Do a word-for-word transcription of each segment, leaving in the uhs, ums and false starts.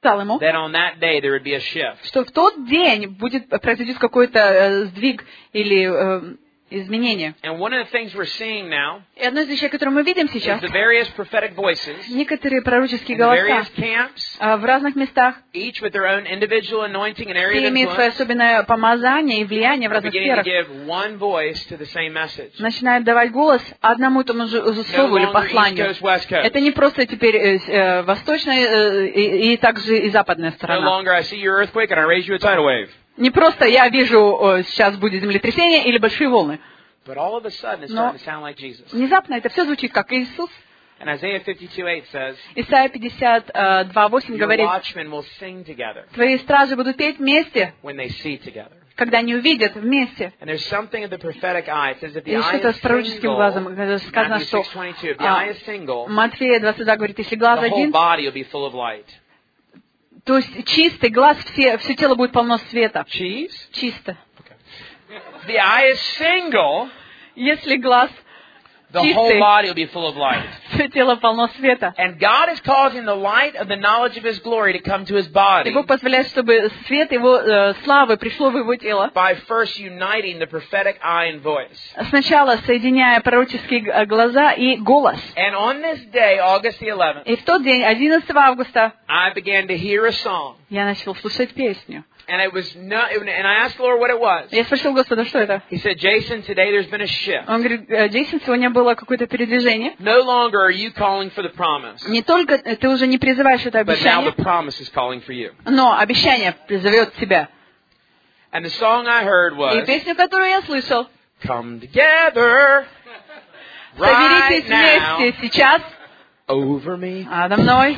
сказал ему, that on that day there would be a shift. что в тот день будет произойдет какой-то э, сдвиг или э, изменение. And one of the things we're seeing now И одно из вещей, которые мы видим is сейчас, the various prophetic voices некоторые пророческие in the голоса various camps, э, в разных местах, each with their own individual anointing and area все of имеют свое influence, особенное помазание и влияние в are разных beginning to сферах, give one voice to the same message. начинают давать голос одному и тому же No слову или longer East посланию. Coast, West Coast. Это не просто теперь э, э, восточная э, и, и также и западная No сторона. longer I see your earthquake and I raise you a tidal wave. Не просто я вижу, э, сейчас будет землетрясение или большие волны. But all of a sudden it's Но starting to sound like Jesus. внезапно это все звучит как Иисус. And Isaiah fifty-two eight says, Исайя пятьдесят два восемь your говорит, watchmen will sing together твои стражи будут петь вместе, when they see together. когда они увидят вместе. And there's something of the prophetic eye. It says that the И eye что-то is с пророческим single. глазом. Когда сказано, Matthew что six twenty-two. If the а, eye is single, Матфея двадцать два говорит, если глаз the whole один, body will be full of light. то есть чистый глаз, все, все тело будет полно света. Cheese? Чисто. If the eye is single, Если глаз the whole чистый, body will be full of light. все тело полно света. And God is causing the light of the knowledge of His glory to come to His body И Бог позволяет, чтобы свет Его э, славы пришло в Его тело. by first uniting the prophetic eye and voice. Сначала соединяя пророческие г- глаза и голос. And on this day, August the eleventh, И в тот день, одиннадцатого августа, I began to hear a song. я начал слушать песню. And it was no, and I asked the Lord what it was. Я спросил Господа, что это? He said, Jason, today there's been a shift. Он говорит, «Э, Джейсон, сегодня было какое-то передвижение. No longer are you calling for the promise, Не только э, ты уже не призываешь это but now the обещание, promise is calling for you. но обещание призовет тебя. And the song I heard И was, песню, которую я слышал, come together right соберитесь now вместе сейчас over me. надо мной.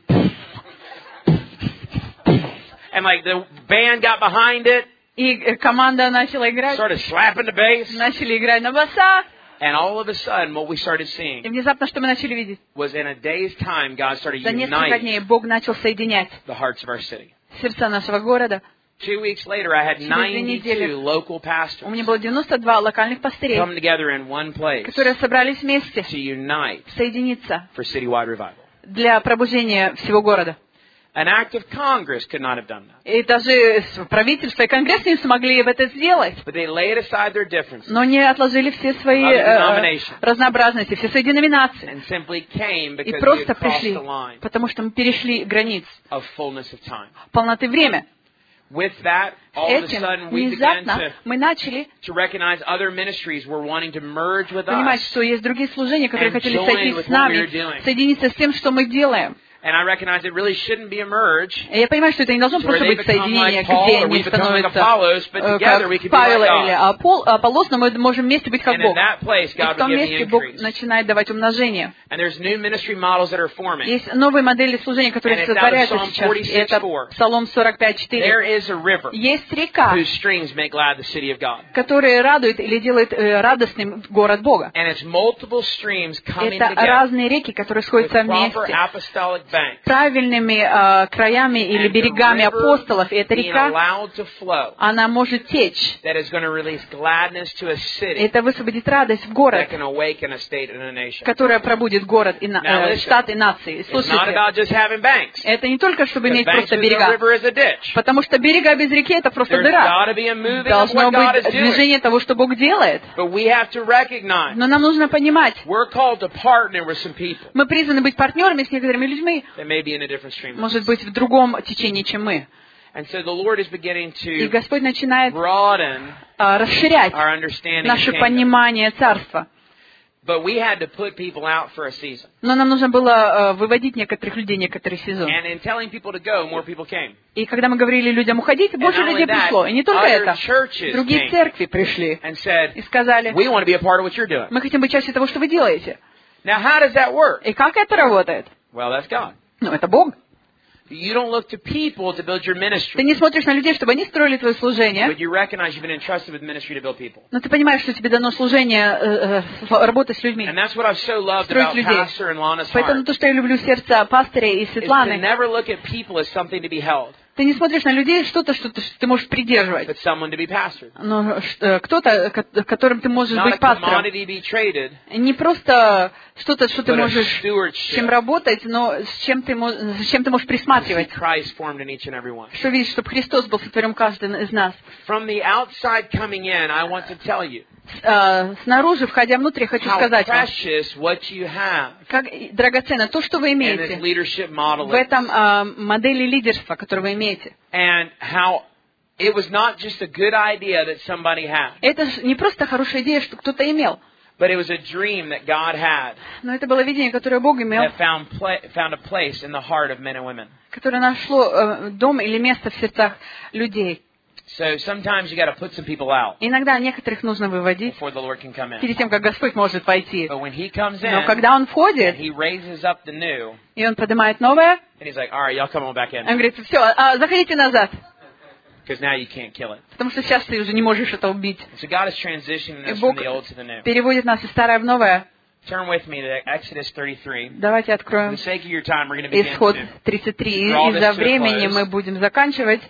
And like the band got behind it, И э, команда начала играть, started slapping the bass. начали играть на басах. And all of a sudden, what we started И seeing внезапно, что мы начали видеть? was in a day's time, God started За несколько uniting дней Бог начал соединять the hearts of our city. сердца нашего города. Two weeks later, I had Через две недели ninety-two local у pastors меня было девяносто два локальных пастырей, come together in one place которые собрались вместе to unite соединиться for citywide revival. для пробуждения всего города. An act of Congress could not have done that. И даже правительство и Конгресс не смогли это сделать. But they laid aside their differences Но не отложили все свои Other э, denominations. разнообразности, все свои деноминации. and simply came И because we просто had crossed пришли, the line потому что мы перешли границ of fullness of time. полноты времени. With that, all of a Этим sudden, we began внезапно to, мы начали to recognize other ministries were wanting to merge with понимать, us. что есть другие служения, которые and хотели join сойтись with с what we нами, were doing. соединиться с тем, что мы делаем. And I recognize it really shouldn't be a merge. И я понимаю, что это не должно where просто they быть become соединение, like Paul, где or we они become like становятся Apollos, but э, together we как could be Павел like или God. Апол- Аполлос, но мы можем вместе быть как And in Бог. that place, И God в том would give the месте Бог increase. начинает давать умножение. And there's new ministry models that are forming. Есть новые модели служения, которые And it's out of сотворяются Psalm сейчас. И это forty-six four. Псалом сорок пять четыре. There is a river Есть река, whose streams make glad the city of God. которая радует или делает э, радостным город Бога. And it's multiple streams coming Это together разные реки, которые with сходятся proper вместе. apostolic banks. Правильными э, краями или And the берегами river апостолов. И эта being река, allowed to flow она может течь. that is going to release gladness to a city Это высвободит радость в город, that can awaken a state and a nation. которая пробудит город, и на, Now э, listen, штат и нации. It's not Слушайте, about just having banks. это не только, чтобы The иметь banks просто of the берега, river is a ditch. потому что берега без реки это просто There's дыра. got to be a moving of Должно what God быть is doing. движение того, что Бог делает. But we have to recognize Но нам нужно понимать, we're called to partner with some people мы призваны быть партнерами с некоторыми людьми, that may be in a different stream. может быть, в другом течении, чем мы. And so the Lord is beginning И to Господь начинает broaden а, расширять our understanding of наше kingdom. понимание Царства. But we had to put people out for a season. Но нам нужно было э, выводить некоторых людей, некоторый сезон. And in telling people to go, more people came. И когда мы говорили людям уходить, больше not only людей that, пришло. И не только other это. churches Другие came. церкви пришли And said, и сказали, we want to be a part of what you're doing. мы хотим быть частью того, что вы делаете. Now, how does that work? И как это работает? Well, that's God. Ну, это Бог. You don't look to people to build your Ты ministry, не смотришь на людей, чтобы они строили твое служение, but you recognize you've been entrusted with ministry to build people. но ты понимаешь, что тебе дано служение э, э, работать с людьми. And that's what I've so loved Строить about людей. Pastor and Lana's Поэтому heart, то, что я люблю сердце пастыря и is to Светланы, never look at people as something to be held. Ты не смотришь на людей что-то, что ты, что ты можешь придерживать. but someone to be pastored. Но э, кто-то, ко- которым ты можешь Not a быть пастором. commodity to be traded, Не просто что-то, что ты but a можешь с чем stewardship работать, но с чем ты, мо- с чем ты можешь to see присматривать. Christ formed in each and every one. Что видишь, чтобы Христос был сотворен каждым из нас. From the outside coming in, I want to tell you С- э, Снаружи, входя внутрь, я хочу how сказать вам, precious what you have как драгоценно то, что вы in this имеете leadership model в этом э, модели лидерства, которую вы имеете. and how it was not just a good idea that somebody had, Это же не просто хорошая идея, что кто-то имел, but it was a dream that God had но это было видение, которое Бог имел, that found pla- found a place in the heart of men and women. которое нашло э, дом или место в сердцах людей. So sometimes you got to put some people out Иногда некоторых нужно выводить before the Lord can come in. перед тем, как Господь может войти. But when He comes Но in, когда Он and входит, He raises up the new, и Он поднимает новое, and He's like, all right, y'all come on back in, Он говорит, все, а, заходите назад, because now you can't kill it. потому что сейчас ты уже не можешь это убить. So God is transitioning И us Бог from the old to the new. переводит нас из старое в новое. Turn with me to Exodus thirty-three. Давайте For откроем the sake of your time, we're going to begin Исход soon. тридцать три. И Draw this из-за to a времени close. мы будем заканчивать.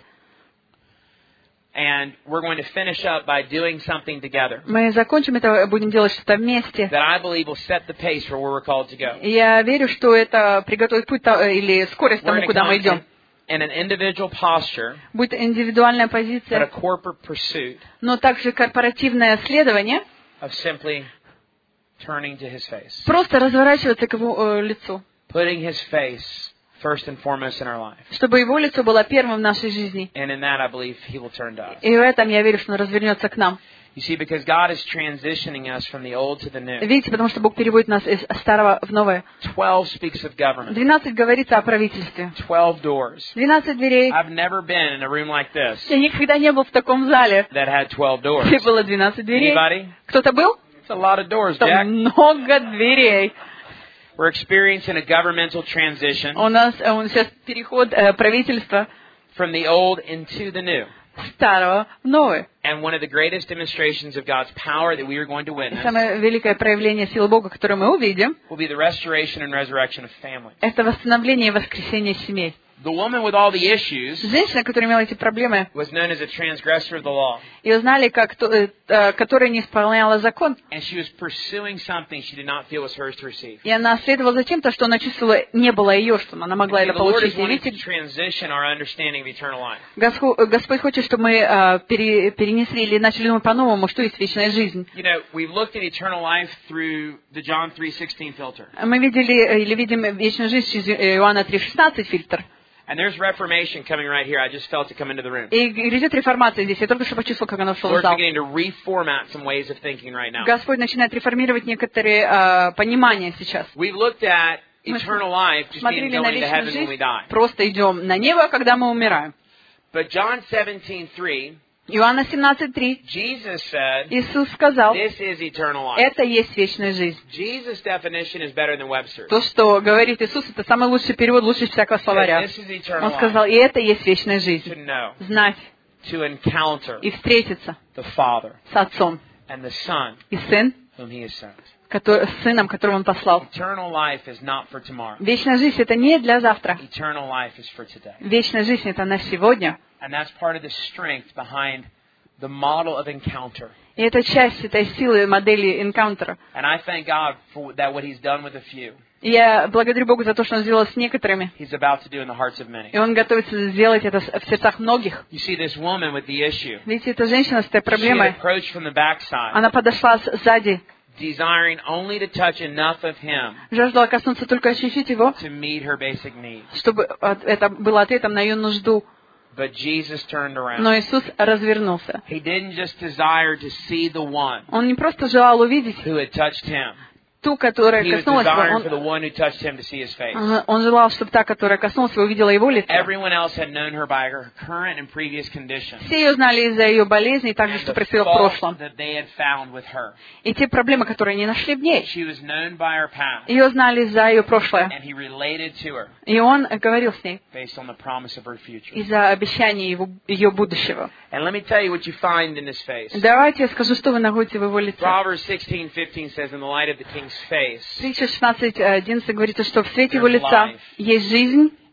And we're going to finish up by doing something together Мы закончим это, будем делать что-то вместе. that I believe will set the pace for where we're called to go. И я верю, что это приготовит путь то- или скорость We're тому, going to куда мы come идем. in, in an individual posture, Будет индивидуальная but a позиция, corporate pursuit но также корпоративное следование. of simply turning to His face, Просто разворачиваться к его э, лицу, putting His face first and foremost in our life. чтобы его лицо было первым в нашей жизни. And in that, I believe He will turn to us. И в этом я верю, что он развернется к нам. You see, because God is transitioning us from the old to the new. Видите, потому что Бог переводит нас из старого в новое. Twelve speaks of government. Двенадцать говорится о правительстве. Twelve doors. Двенадцать дверей. I've never been in a room like this Я никогда не был в таком зале, that had twelve doors. где было двенадцать дверей. Anybody? Кто-то был? It's a lot of doors, Там Jack. много дверей. We're experiencing a governmental transition У нас э, он сейчас переход э, правительства from the old into the new. старого в новое. And one of the greatest demonstrations of God's power that we are going to И witness самое великое проявление силы Бога, которое мы увидим, will be the restoration and resurrection of families. это восстановление и воскресение семей. The woman with all the issues Женщина, которая имела эти проблемы, was known as a transgressor of the law. ее знали как то, э, э, которая не исполняла закон. And she was pursuing something she did not feel was hers to receive. И она следовала за тем, что она чувствовала, не было ее, что она могла See, это the Lord получить. is И wanting to видите, transition our understanding of eternal life. Господь, Господь хочет, чтобы мы э, пере- перенесли или начали думать по-новому, что есть вечная жизнь. You know, we've looked at eternal life through the John three sixteen filter. Мы видели э, или видим вечную жизнь через Иоанна три шестнадцать фильтр. And there's reformation coming right here. I just felt it come into the room. И грядет реформация здесь. Я только что почувствовал, как она вошла в Lord's зал. beginning to reformat some ways of thinking right now. Господь начинает реформировать некоторые э, понимания сейчас. We've looked at Мы eternal life just being смотрели на going to вечную heaven when we жизнь, die. просто идем на небо, когда мы умираем. But John seventeen three, Иоанна семнадцать три. Jesus said, Иисус сказал, this is eternal life. это есть вечная жизнь. Jesus' definition is better than Webster's. То, что говорит Иисус, это самый лучший перевод, лучше всякого словаря. This is eternal Он сказал, life. и это есть вечная жизнь. To know, Знать to encounter и встретиться the Father с Отцом and the Son и Сын, whom He has sent. который, с Сыном, которого Он послал. Eternal life is not for tomorrow. Вечная жизнь — это не для завтра. Eternal life is for today. Вечная жизнь — это на сегодня. And that's part of the strength behind the model of encounter. И это часть этой силы модели энкаунтера. And I thank God for that what He's done with a few, И я благодарю Бога за то, что Он сделал с некоторыми. He's about to do in the hearts of many. И Он готовится сделать это в сердцах многих. You see this woman with the issue. Видите, эта женщина с этой She had проблемой, approached from the backside, она подошла сзади, desiring only to touch enough of Him жаждала коснуться только ощутить Его, to meet her basic needs. чтобы это было ответом на ее нужду. But Jesus turned around. Но Иисус развернулся. He didn't just desire to see the one Он не просто желал увидеть who had touched Him. ту, которая He was коснулась его. desiring for the Он, one who touched Him to see His face. ага, он желал, чтобы та, которая коснулась его, увидела его лицо. Everyone else had known her by her current and previous condition. Все ее знали из-за ее болезни и также, And что the происходило в fault прошлом. that they had found with her. И те проблемы, которые они нашли в ней. She was known by her past. Ее знали за ее прошлое. And He related to her И он говорил с ней based on the promise of her future. из-за обещаний его, ее будущего. And let me tell you what you find in His face. Давайте я скажу, что вы находите в его лице. Proverbs sixteen fifteen says, in the light of the king's face, Притча шестнадцать одиннадцать говорится, что в свете его лица есть жизнь,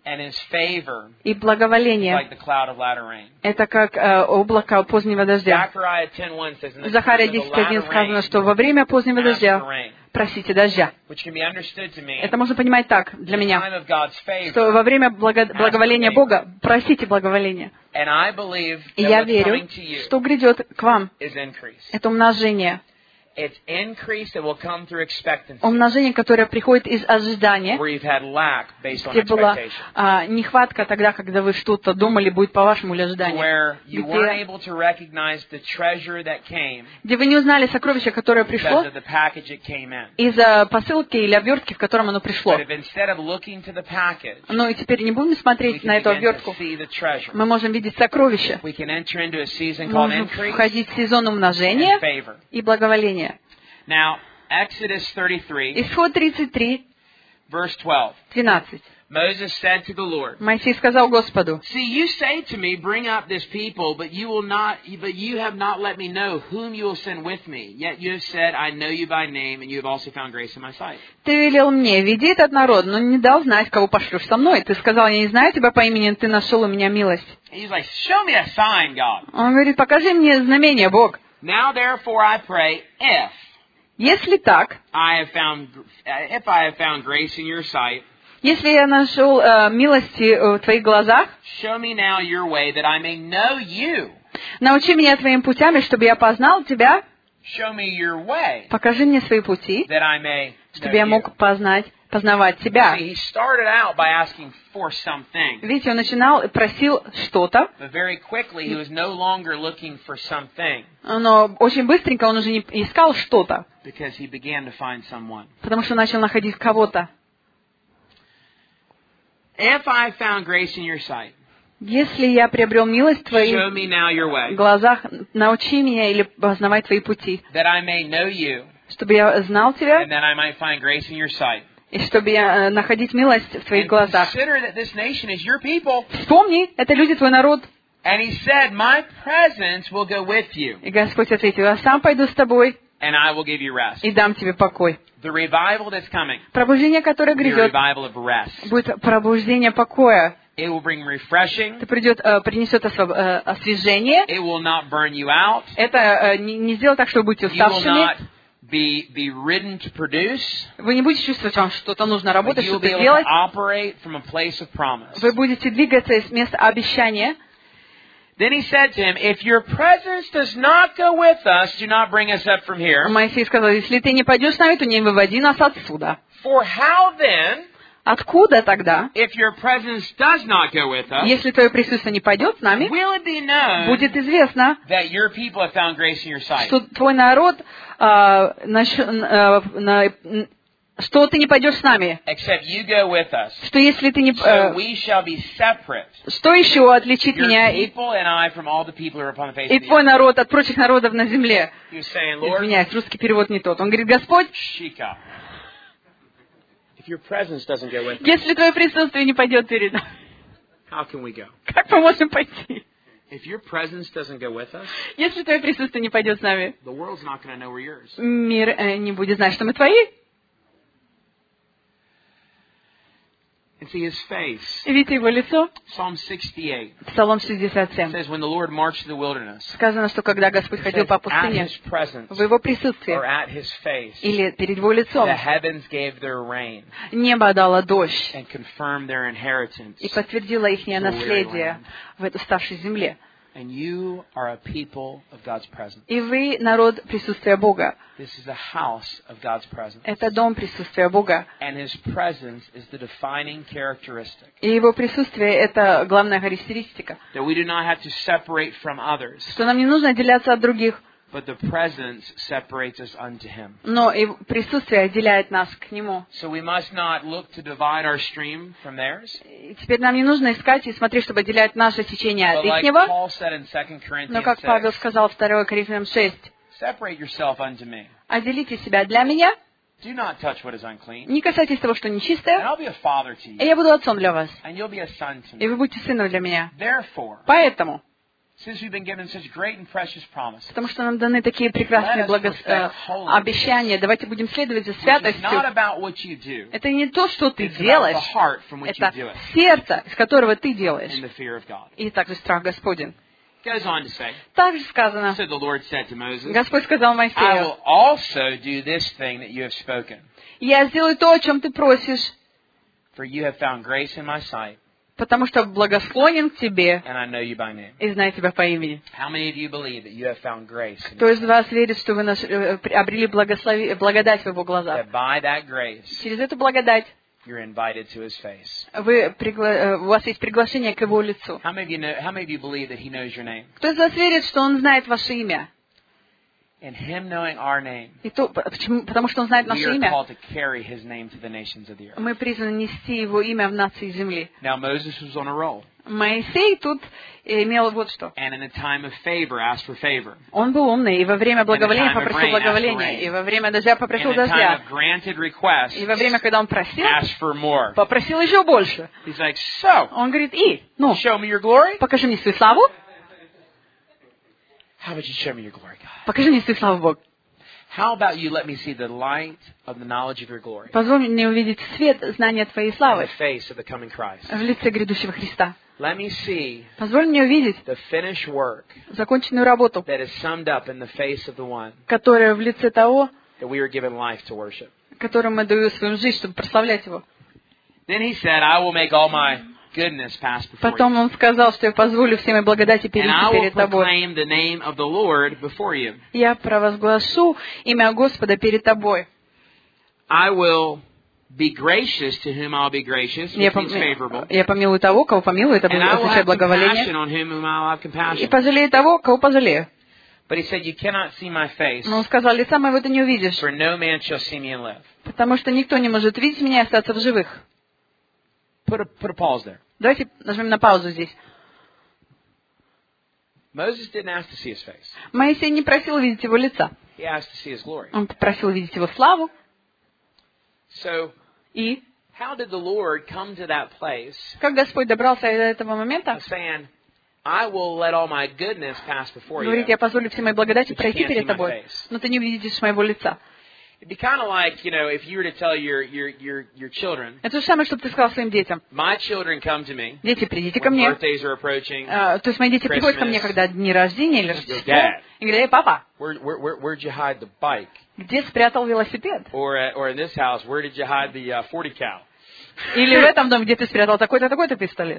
And his favor И is благоволение like the cloud of latter rain. — это как э, облако позднего дождя. Zechariah ten one says, in the В Захария season of the десять один latter сказано, rain, что во время позднего ask for дождя rain. просите дождя. Which can be understood to mean, Это можно понимать так для the меня, time of God's что favor. во время благо- благоволения Бога просите благоволения. And I believe И that я what's верю, coming to you что грядет к вам. is increase. Это умножение. It's increase that will come through expectancy, Умножение, которое приходит из ожидания, where you've had lack based on где была expectation. а, нехватка тогда, когда вы что-то думали, будет по вашему или ожиданию. Where you weren't Где, able to recognize the treasure that came где вы не узнали сокровище, которое пришло, because of the package it came in. из-за посылки или обертки, в котором оно пришло. But if instead of looking to the package, Ну и теперь не будем we смотреть can на эту begin to обертку. see the treasure. Мы можем видеть сокровище. We can enter into a season called Можем increase входить в сезон and умножения favor. и благоволения. Now, Exodus thirty-three, Исход тридцать три, verse twelve. двенадцать. Moses said to the Lord, Моисей сказал Господу: "See, you say to me, bring up this people, but you will not, but you have not let me know whom you will send with me. Yet you have said, I know you by name, and you have also found grace in my sight." Ты велел мне: веди этот народ, но не дал знать, кого пошлешь со мной. Ты сказал: я не знаю тебя по имени, ты нашел у меня милость. And he's like, "Show me a sign, God." Он говорит: покажи мне знамение, Бог. Now, therefore, I pray, if Если так, I have found, if I have found grace in your sight, если я нашел э, милости э, в твоих глазах, show me now your way, that I may know you. научи меня твоим путям, чтобы я познал тебя. Show me your way, Покажи мне свои пути, that I may know чтобы я you. мог познать, познавать тебя. See, he started out by asking for something, Видите, он начинал и просил что-то, but very quickly he was no longer looking for something, но очень быстренько он уже не искал что-то, because he began to find someone. потому что начал находить кого-то. If I found grace in your sight, Если я приобрел милость в твоих show me now your way, глазах, научи меня или познавай твои пути, that I may know you, чтобы я знал тебя, and that I might find grace in your sight. и чтобы я э, находить милость в твоих And глазах. consider that this nation is your people. Вспомни, это люди твой народ. And he said, my presence will go with you, И Господь ответил: я сам пойду с тобой and I will give you rest. и дам тебе покой. The revival that's coming Пробуждение, которое will be a грядет, revival of rest. будет пробуждение покоя. It will bring refreshing. Это придет, э, принесет освоб- э, освежение. It will not burn you out. Это э, не, не сделает так, что вы будете You will уставшими. not be, be ridden to produce. Вы не будете чувствовать, вам что-то нужно But работать, you will что-то be able to делать. operate from a place of promise. Вы будете двигаться из места обещания. Then he said to him, if your presence does not go with us, do not bring us up from here. Моисей сказал: если ты не пойдешь с нами, то не выводи нас отсюда. For how then, Откуда тогда, if your presence does not go with us, если твое присутствие не пойдет с нами, will it be known будет известно, that your people have found grace in your sight? что твой народ, а, нащ- а, на- что ты не пойдешь с нами, Except you go with us. что если ты не... So э, we shall be separate, что еще отличит your меня и, people and I, from all the people who are upon the face и of the твой earth. народ от прочих народов на земле? He was saying, Lord, Извиняюсь, русский перевод не тот. Он говорит: Господь, Shika, if your presence doesn't go with us, если твое присутствие не пойдет перед нами, how can we go? как мы можем пойти? If your presence doesn't go with us, Если твое присутствие не пойдет с нами, the world's not going to know we're yours. мир э, не будет знать, что мы твои. And see his face. И видите его лицо? Psalm sixty-eight Псалом шестьдесят семь. says, when the Lord marched through the wilderness, Сказано, что когда Господь it ходил says, по at пустыне, his presence в его or присутствии at his face, или перед его лицом, the heavens gave their rain небо дало дождь and confirmed their inheritance. и подтвердило их наследие в этой уставшей земле. And you are a people of God's presence. И вы народ присутствия Бога. This is a house of God's presence. Это дом присутствия Бога. And his presence is the defining characteristic. И его присутствие — это главная характеристика. That we do not have to separate from others, Что нам не нужно отделяться от других, but the presence separates us unto him. но и присутствие отделяет нас к Нему. So we must not look to divide our stream from theirs. И теперь нам не нужно искать и смотреть, чтобы отделять наше течение But от like ихнего. Paul said in Second Но, Corinthians как Павел six, сказал в второе Коринфянам шесть, separate yourself unto me. отделите себя для меня, Do not touch what is unclean. не касайтесь того, что And нечистое, I'll be a father to и you. я буду отцом для вас, And you'll be a son to и me. вы будете сыном для меня. Therefore, Поэтому Since we've been given such great and precious promises, Потому что нам даны такие прекрасные благо... э, обещания. Давайте будем следовать за which is святостью. not about what you do, Это не то, что ты it's about делаешь. the heart from which you Это do it, сердце, из которого ты делаешь. and the fear of God. И также страх Господень. Goes on to say, Также сказано, so the Lord said to Moses, Господь сказал I Моисею, will also do this thing that you have spoken, я сделаю то, о чем ты просишь, for you have found grace in my sight, потому что благосклонен к тебе and I know you by name. и знаю тебя по имени. How many of you believe that you have found grace in Кто your из sight? вас верит, что вы наш- э, обрели благослови... благодать в его глазах? That by that grace, Через эту благодать you're invited to his face. вы пригла... э, у вас есть приглашение к его лицу. How many of you know, how many of you believe that he knows your name? Кто из вас верит, что он знает ваше имя? And him knowing our name, И то, почему? Потому что он знает we наше are имя. called to carry his name to the nations of the earth. Мы призваны нести его имя в нации земли. Now Moses was on a roll, Моисей тут имел вот что. and in a time of favor asked for favor. Он был умный, и во время благоволения time of попросил rain, благоволения, asked for rain. и во время дождя In попросил a time дождя, of granted request, и во время, когда он просил, asked for more. попросил еще больше. He's like, so, Он говорит, и, ну, show me your glory? покажи мне свою славу, How about you show me your glory, God? покажи мне свою славу, Бог. How about you let me see the light of the knowledge of your glory Позволь мне увидеть свет знания Твоей in славы the face of the coming Christ? в лице грядущего Христа. Let me see Позволь мне увидеть the finished work законченную работу, that is summed up in the face of the one которая в лице того, that we are given life to worship. которому мы даю свою жизнь, чтобы прославлять Его. Then he said, I will make all my goodness pass before you, Потом Он сказал, что я позволю всей моей благодати and перейти I will перед Тобой. proclaim the name of the Lord before you. Я провозглашу имя Господа перед Тобой. I will be gracious to whom I'll be gracious, Я, which means favorable, пом... я помилую того, кого помилую, это and I will означает have благоволение. compassion on whom I'll have И compassion. пожалею того, кого пожалею. But he said, you cannot see my face, Но Он сказал, лица моего ты не увидишь, for no man shall see me and live. потому что никто не может видеть меня и остаться в живых. Put a, put a pause there. Давайте нажмем на паузу здесь. Moses didn't ask to see his face. Моисей не просил видеть его лица. He asked to see his glory. Он просил видеть его славу. So, И how did the Lord come to that place как Господь добрался до этого момента, of saying, I will let all my goodness pass before you? говорит, я позволю всей моей благодати But you пройти can't перед see my тобой, face. но ты не увидишь моего лица. It'd be kind of like, you know, if you were to tell your, your, your, your children, Это то же самое, чтобы ты сказал своим детям. my children come to me Дети, придите ко when мне. birthdays are approaching, А, то есть мои дети приходят ко мне, когда дни рождения или Рождество, Dad. и говорят, эй, папа, where, where, where, where'd you hide the bike? где спрятал велосипед? Or, uh, or in this house, where did you hide the uh, forty cal? Или в этом доме, где ты спрятал такой-то, такой-то пистолет?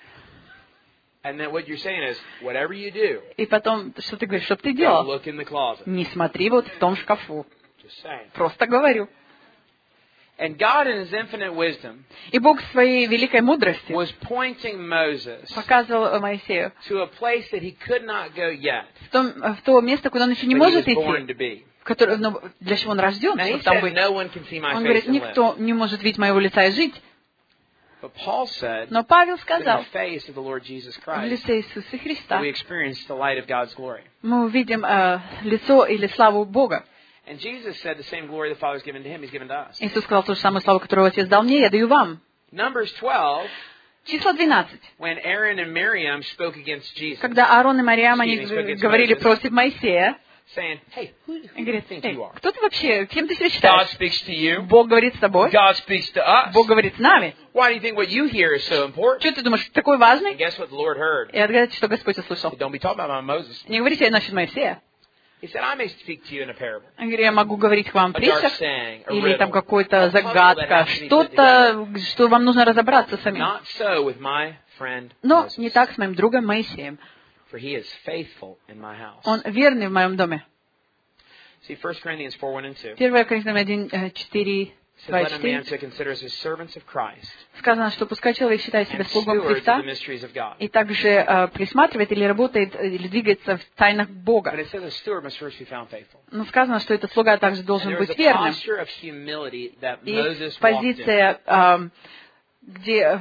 And then what you're saying is, whatever you do, И потом, что ты говоришь, что ты don't делал? look in the closet. Не смотри вот в том шкафу. Just saying. Просто говорю. And God in His infinite wisdom И Бог в своей великой мудрости was pointing Moses показывал Моисею to a place that he could not go yet, в, том, в то место, куда он еще не but he was может born идти, to be. в которое, ну, для чего он рожден, Now he чтобы там said, быть. no one can see my Он face говорит, and live. никто не может видеть моего лица и жить. But Paul said, Но Павел in сказал, the face of the Lord Jesus в Christ, лице Иисуса Христа we experience the light of God's glory. мы увидим э, лицо или славу Бога. And Jesus said the same glory the Father's given to Him, He's given to us. Иисус сказал, ту же самую славу, которую Отец дал мне, я даю вам. Numbers twelve, Число двенадцать. when Aaron and Miriam spoke against Jesus, Когда Аарон и Мариам, они Excuse me, spoke against говорили Moses. против Моисея, saying, hey, who, who и do you говорит, think эй, you are? кто ты вообще, кем ты себя God считаешь? speaks to you. Бог говорит с тобой, God speaks to us. Бог говорит с нами. Why do you think what you hear is so important? Что ты думаешь, такой важный? And guess what the Lord heard? И отгадайте, что Господь услышал. He said, don't be talking about Moses. Не говорите насчет Моисея. He said, I may speak to you in a parable. Он говорит, я могу говорить к вам A dark притчах, saying, a или там riddle, какой-то a puzzle that загадка, has to be put что-то, что вам нужно разобраться самим. Not so with my friend Но Moses, не так с моим другом Моисеем. for he is faithful in my house. Он верный в моем доме. See, First Corinthians four, one and two. первое Коринфянам один, четыре, It says, два и let a man четыре. so consider us as servants of Christ Сказано, что пускай человек считает себя and слугом stewards of Христа the mysteries of God. и также э, присматривает или работает, э, или двигается в тайнах Бога. But it says a steward must first be found faithful. Но сказано, что этот слуга также And должен there was быть a верным. posture of humility that И Moses walked in. позиция, э, где э,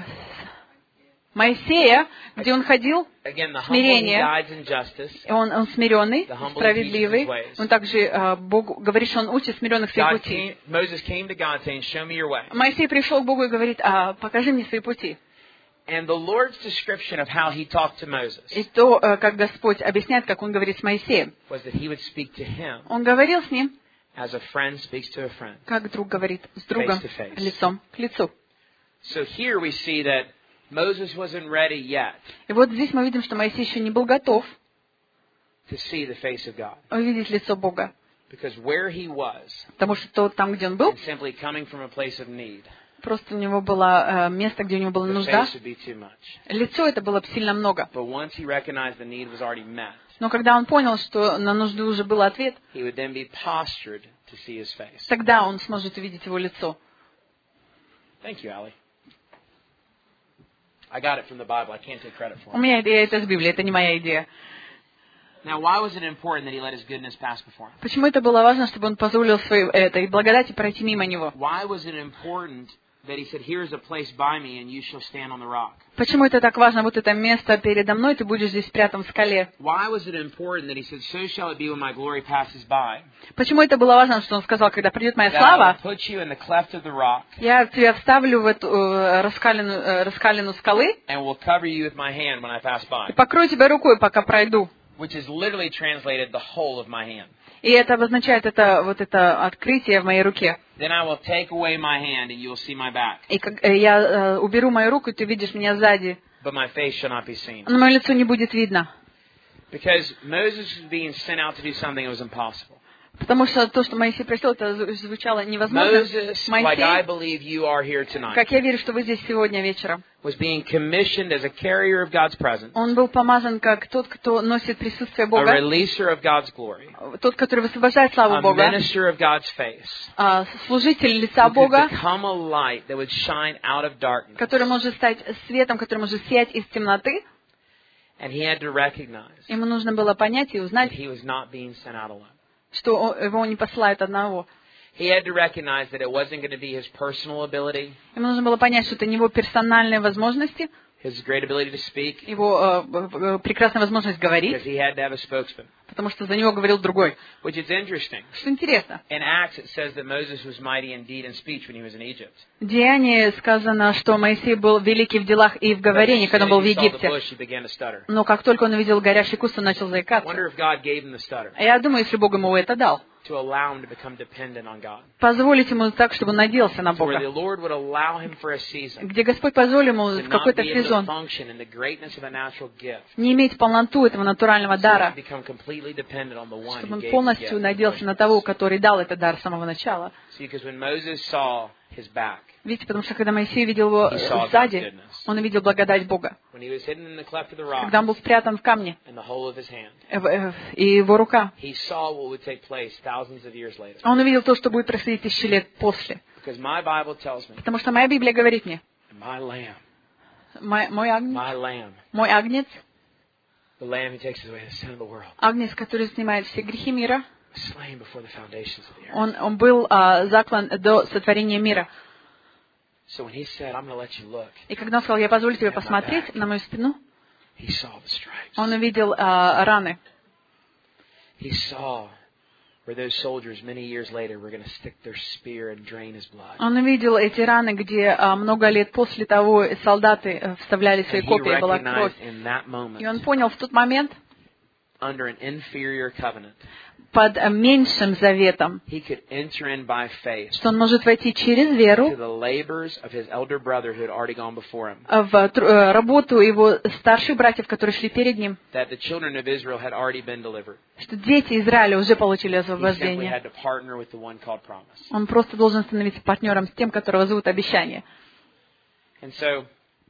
Моисея, где он ходил, Again, the humble he смирение. guides in justice. он, он смиренный, The humble справедливый. teaches his ways. Он также, э, Бог говорит, что он учит смиренных своих God путей. came, Moses came to God saying, show me your way. Моисей пришел к Богу и говорит, а, покажи мне свои пути. And the Lord's description of how He talked to Moses И то, э, как Господь объясняет, как Он говорит с Моисеем. was that He would speak to him Он говорил с ним, as a friend speaks to a friend. как друг говорит с другом, Face to face. лицом к лицу. So here we see that Moses wasn't ready yet И вот здесь мы видим, что Моисей еще не был готов to see the face of God. увидеть лицо Бога. Because where he was, Потому что там, где он был, and simply coming from a place of need, просто у него было э, место, где у него была the нужда. face would be too much. Лицо это было сильно много. But once he recognized the need was already met, Но когда он понял, что на нужду уже был ответ, he would then be postured to see his face. тогда он сможет увидеть его лицо. Thank you, Allie. I got it from the Bible. I can't take credit for У it. меня идея это из Библии, это не моя идея. Now, why was it important that he let his goodness pass before him? Почему это было важно, чтобы он позволил своей этой благодати пройти мимо него? Why was it important that he said, "Here's a place by me, and you shall stand on the rock"? Почему это так важно? Вот это место передо мной, ты будешь здесь спрятан в скале. Why was it important that he said, "So shall it be when my glory passes by"? Почему это было важно, что он сказал, когда придет моя That I слава, will put you in the cleft of the rock, я тебя вставлю в эту э, раскалину, э, раскалину скалы and will cover you with my hand when I pass и by. покрою тебя рукой, пока пройду. Which is literally translated the whole of my hand. И это обозначает это, вот это открытие в моей руке. Then I will take away my hand, and you will see my back, И как, э, я э, уберу мою руку, и ты видишь меня сзади, but my face shall not be seen. но мое лицо не будет видно. Because Moses was being sent out to do something that was impossible. Потому что то, что Моисей просил, это зв- звучало невозможно. Moses, like I Моисей, believe you are here tonight, как я верю, что вы здесь сегодня вечером, was being commissioned as a carrier of God's presence, он был помазан как тот, кто носит присутствие a Бога, releaser of God's glory, тот, который высвобождает славу a Бога, minister of God's face, а, служитель лица who could Бога, become a light that would shine out of darkness. который может стать светом, который может сиять из темноты. And he had to recognize Ему нужно было понять и that узнать, he was not being sent out alone. что он- его не посылают одного. He had to recognize that it wasn't going to be his personal ability, Ему нужно было понять, что это не его персональные возможности, his great ability to speak, его э, э, прекрасная возможность because говорить, he had to have a spokesman. потому что за него говорил другой. Which is interesting. Что интересно, In Acts, it says that Moses was mighty in deed and speech when he was in Egypt. в Деянии сказано, что Моисей был великий в делах и в But говорении, as когда soon он был as в he saw the Египте. bush, he began to stutter. Но как только он увидел горящий куст, он начал I заикаться. wonder if God gave him the stutter А я думаю, если Бог ему это дал, to allow him to become dependent on God. позволить ему так, чтобы он надеялся на So where the Бога. Lord would allow him for a season Где Господь позволил ему to в not какой-то be able to сезон function in the greatness of a natural gift, не иметь полноту этого натурального so дара, to become completely dependent on the one чтобы who он gave the gift. полностью in the надеялся first на того, place. который дал этот дар с самого начала. See, because when Moses saw his back, Видите, потому что когда Моисей видел его he saw God's сзади, goodness. он увидел благодать Бога. When he was hidden in the cleft of the rock, Когда он был спрятан в камне, in the hole of his hand, э, э, и его рука, he saw what would take place thousands of years later. он увидел то, что будет происходить тысячи лет после. Because my Bible tells me, Потому что моя Библия говорит мне, my lamb, мой, мой агнец, my lamb, мой агнец, the lamb who takes away the sin of the world, агнец, который снимает все грехи мира, slain before the foundations of the earth. он, он был а, заклан до сотворения мира. So when he said, I'm going to let you look, И когда он сказал, я позволю тебе посмотреть на мою спину, he saw the stripes. он увидел а, раны. He saw where those soldiers many years later were going to stick their spear and drain his blood. Он увидел эти раны, где а, много лет после того солдаты э, вставляли свои And he копья, была кровь. recognized in that moment, И он понял в тот момент, under an inferior covenant, под э, меньшим заветом, he could enter in by faith что он может войти через to веру the labors of his elder brother who had already gone before him. в тру- э, работу его старших братьев, которые шли перед ним, That the children of Israel had already been delivered. что дети Израиля уже получили He simply освобождение. had to partner with the one called promise. Он просто должен становиться партнером с тем, которого зовут обещание. And so,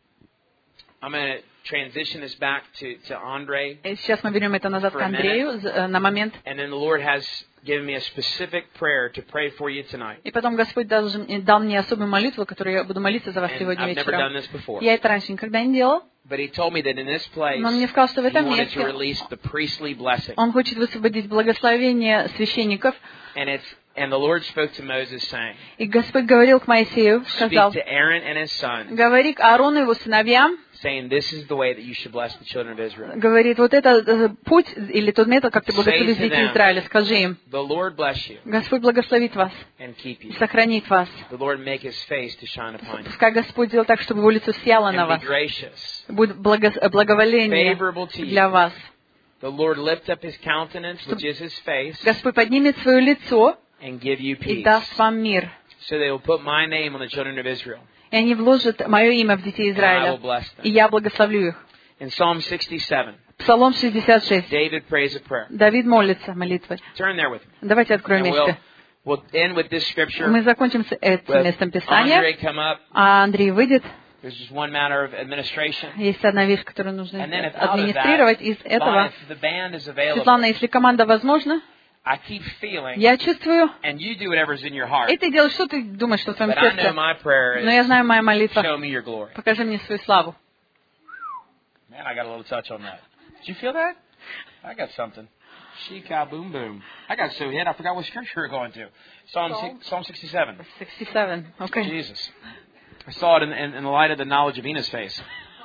I'm going to transition this back to, to Andre. И сейчас мы берем это назад к Андрею з- э, на момент. And then the Lord has given me a specific prayer to pray for you tonight. И потом Господь должен, э, дал мне особую молитву, которую я буду молиться за вас And сегодня I've never done вечером. this before. Я это раньше никогда не делал. But he told me that in this place, Но он мне сказал, что в he этом wanted to месте release the priestly blessing. он хочет высвободить благословение священников. And it's And the Lord spoke to Moses, saying, И Господь говорил к Моисею, Speak сказал, to Aaron and his sons, говори к Аарону и его сыновьям, saying, This is the way that you should bless the children of Israel. говорит, вот это э, путь или тот метод, как ты благословишь Say to детей them, Израиля, скажи им, The Lord bless you Господь благословит вас and keep и you. сохранит вас. The Lord make his face to shine upon you Пускай Господь сделает так, чтобы его лицо сияло на and be вас, gracious, будет благо- благоволение favorable to для you. вас. The Lord lift up his countenance, which is his face, Господь поднимет свое лицо and give you и peace. даст вам мир. So they will put my name on the children of Israel, И они вложат мое имя в детей and I will Израиля, bless и them. я благословлю их. In Psalm sixty-seven, Псалом шестьдесят шесть. David prays a prayer. Давид молится молитвой. Turn there with me. Давайте откроем And we'll, вместе. we'll end with this scripture. Мы закончим с этим With местом Писания. Andre come up. А Андрей выйдет. There's just one matter of administration. Есть одна вещь, которую нужно And then if out of администрировать. Из that, этого, if the band is available, Светлана, если команда возможна, I keep feeling, я чувствую, and you do whatever's in your heart, и ты делаешь, что ты думаешь, что в твоем but I know сердце. my prayer Но я is, знаю, моя молитва, show me your glory. покажи мне свою славу. Man, I got a little touch on that. Did you feel that? I got something. Shika boom boom. I got so hit, I forgot what scripture we're going to. Psalm, Psalm? Psalm sixty-seven. шестьдесят семь. Okay. Jesus. I saw it in, in, in the light of the knowledge of Ina's face.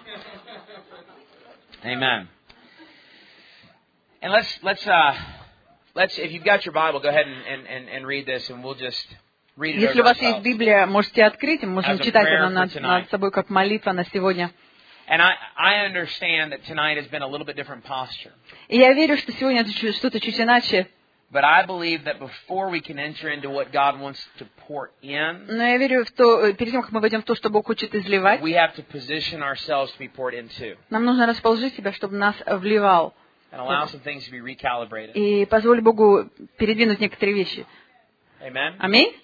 Amen. And let's, let's, uh, let's, if you've got your Bible, go ahead and, and, and read this, and we'll just read it Если у over вас есть ourselves. Библия, можете открыть, и мы можем As a читать prayer это for над, tonight. над собой как молитва на сегодня. And I, I understand that tonight has been a little bit different posture. И я верю, что сегодня это чуть- что-то чуть иначе. But I believe that before we can enter into what God wants to pour in, Но я верю в то, э, перед тем, как мы войдем в то, что Бог хочет изливать, we have to position ourselves to be poured into нам нужно расположить себя, чтобы нас вливал. and allow some things to be recalibrated. И позволь Богу передвинуть некоторые вещи. Amen? Аминь.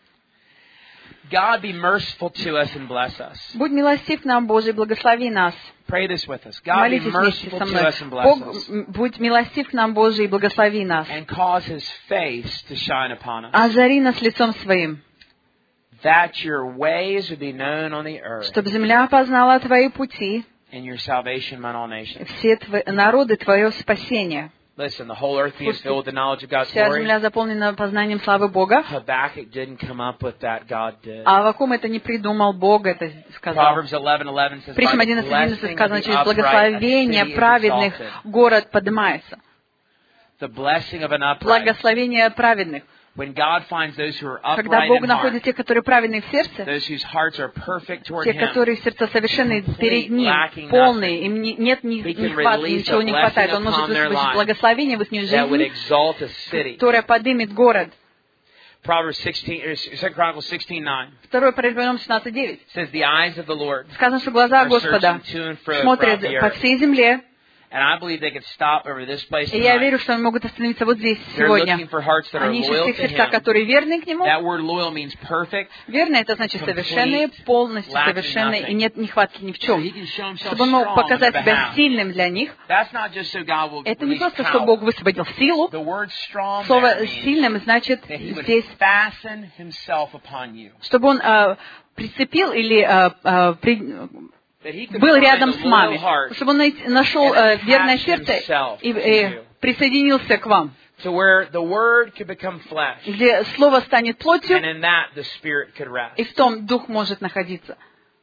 God be merciful to us and bless us. Будь милостив к нам, Боже, и благослови нас. Pray this with us. God be Молитесь вместе merciful со to мной. us and bless Бог, us. м, будь милостив к нам, Боже, и благослови нас. And cause His face to shine upon us. Озари нас лицом своим, That your ways would be known on the earth, чтобы земля познала Твои пути, and your salvation among all nations. все тво- народы Твое спасение. Listen, the whole earth being Пусть filled with the knowledge of God's Вся glory. земля заполнена познанием славы Бога. Habakkuk didn't come up with that, God did. А Аввакум это не придумал, Бог это сказал. Proverbs eleven eleven says, Притча "By the одиннадцать одиннадцать blessing of сказано, the через upright, a благословение city is праведных exalted." город поднимается. The blessing of an upright. Благословение праведных. When God finds those who are Когда upright Бог in находит heart, тех, которые праведны в сердце, those whose hearts are perfect toward те, Him, которые сердца совершенны перед Ним, lacking полные, им не- нет ни, He can нехват- release ничего a не хватает. blessing Он может upon their высвободить life благословение в их that would жизнь, exalt a city. которое поднимет город. Proverbs sixteen, or Second Chronicles sixteen nine Второе Паралипоменон шестнадцать девять. says, "The eyes of the Lord Сказано, что глаза are Господа searching to and fro смотрят throughout the по earth." всей земле, And I believe they could stop over this place и я tonight. верю, что они могут остановиться вот здесь They're сегодня. looking for hearts that are Они ищут loyal тех to сердца, Him. которые верны к Нему. That word loyal means perfect. Верно, это значит Complete, совершенные, полностью lacking совершенные, nothing. и нет нехватки ни в So чем. He can show Himself Чтобы он мог strong on показать their себя behalf. сильным для них. That's not just so God will Это не release просто, чтобы power. Бог высвободил силу. The word strong Слово there means «сильным» значит that He would здесь, fasten Himself upon you. чтобы он э, прицепил или э, э, при- That He could был find рядом a с loyal вами, heart чтобы он найти- нашел and э, attach верное сердце himself и to э, you. присоединился к вам, to where the Word could become flesh. где Слово станет плотью, And in that the Spirit could rest. и в том Дух может находиться.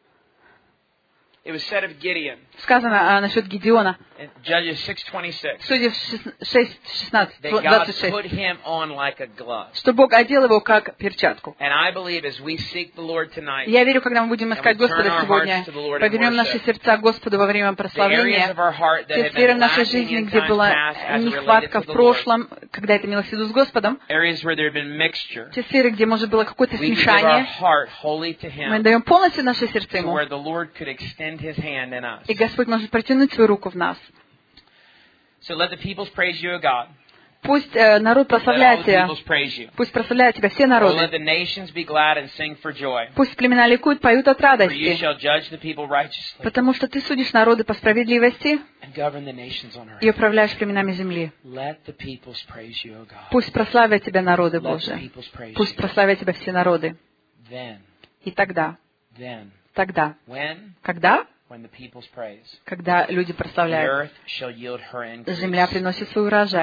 It was said of Gideon Сказано а, насчет Гедеона, in Judges six twenty-six Судьи шесть шестнадцать, that God двадцать шесть, put him on like a glove. что Бог одел его как перчатку. And I believe as we seek the Lord tonight, Я верю, когда мы будем искать And we turn Господа our сегодня, hearts to the Lord in повернем наши worship. сердца Господу во время the areas прославления, of our heart that те have сферы been нашей lacking жизни, in где times была past as it related нехватка to в the Lord, прошлом, когда это имелось в виду с Господом, areas where there had been mixture, те сферы, где, может, было какое-то we give our смешание, heart wholly to мы Him, даем полностью наше сердце to Ему, where the Lord could extend His hand in us. и Господь может протянуть свою руку в нас. So let the peoples praise you, O God. Пусть э, народ Let all прославляет the Тебя, peoples praise you. пусть прославляют Тебя все Oh, let народы, the nations be glad and sing for joy. пусть племена ликуют, поют от For you радости, shall judge the people righteously потому что Ты судишь народы по справедливости and govern the nations on и earth. управляешь племенами земли. Let the peoples praise you, O God. Пусть прославят Тебя народы Let the Божии, peoples praise пусть you. прославят Тебя все народы. Then, И тогда, then, тогда, when? когда, When the peoples praise. когда люди The прославляют, earth shall yield her increase. земля приносит свой урожай,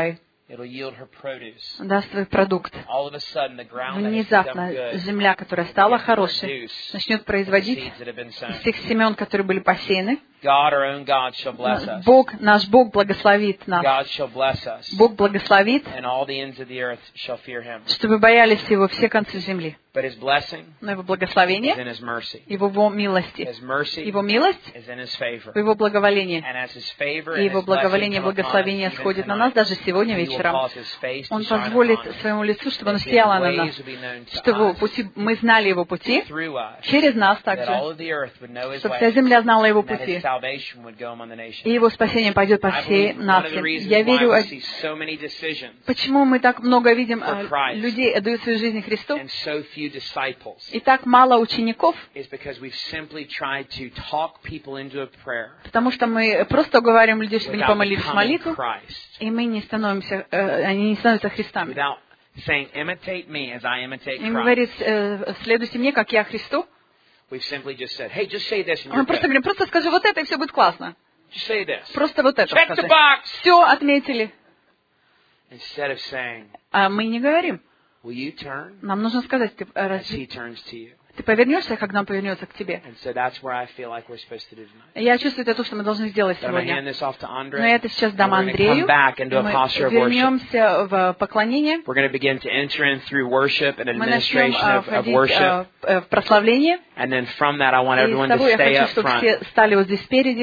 It'll yield her produce. даст свой продукт. All of a sudden, the ground that has become Внезапно good земля, которая стала хорошей, начнет производить из тех семян, которые были посеяны. God, our own God, shall bless us. Бог, наш Бог благословит нас. God shall bless us. Бог благословит, And all the ends of the earth shall fear Him. чтобы боялись Его все концы земли. But His blessing Но Его is благословение, in His mercy. Его милости, His mercy Его милость is in His favor. в Его благоволении. And as His favor И and Его His blessing благоволение, come upon us благословение even сходит на нас tonight, даже сегодня He will вечером. cause His face to Он shine позволит upon us. своему лицу, чтобы оно That His сияло на нас, ways will be known to чтобы us пути, мы знали Его пути through us, через нас that также, all of the earth would know His чтобы вся ways, земля знала Его and that His пути, salvation would go among the nations. и Его спасение пойдет по I всей believe one of the нации. reasons Я why верю, we see so many decisions почему мы так много видим for э, Christ людей, отдают свою жизнь Христу, and so few disciples и так мало учеников, is because we've simply tried to talk people into a prayer потому что мы просто уговариваем людей, чтобы они without помолились в becoming молитву, Christ, и мы не становимся, э, они не становятся Христами. without saying, imitate me as I imitate Им Christ. говорит, э, следуйте мне, как я Христу. We've simply just said, hey, just say this and Мы you're просто good. говорим, просто скажи вот это, и все будет классно. Just say this. Просто вот это Check the скажи. box. Все отметили. Instead of saying, А мы не говорим. will you turn Нам нужно сказать, ты, э, as разве- He turns to you? ты повернешься, когда он повернется к тебе. And so that's where I feel like we're supposed to do tonight. Я чувствую, это то, что мы должны сделать So I'm going to hand сегодня. this off to Andre. Но я это сейчас And дам we're going to Андрею. come back into a Мы posture of worship. вернемся в поклонение. We're going to begin to enter in through worship and Мы начнем administration э, of, of входить worship. э, в прославление. And then from that, I want И everyone с того to я stay хочу, up чтобы front. все стали вот здесь спереди.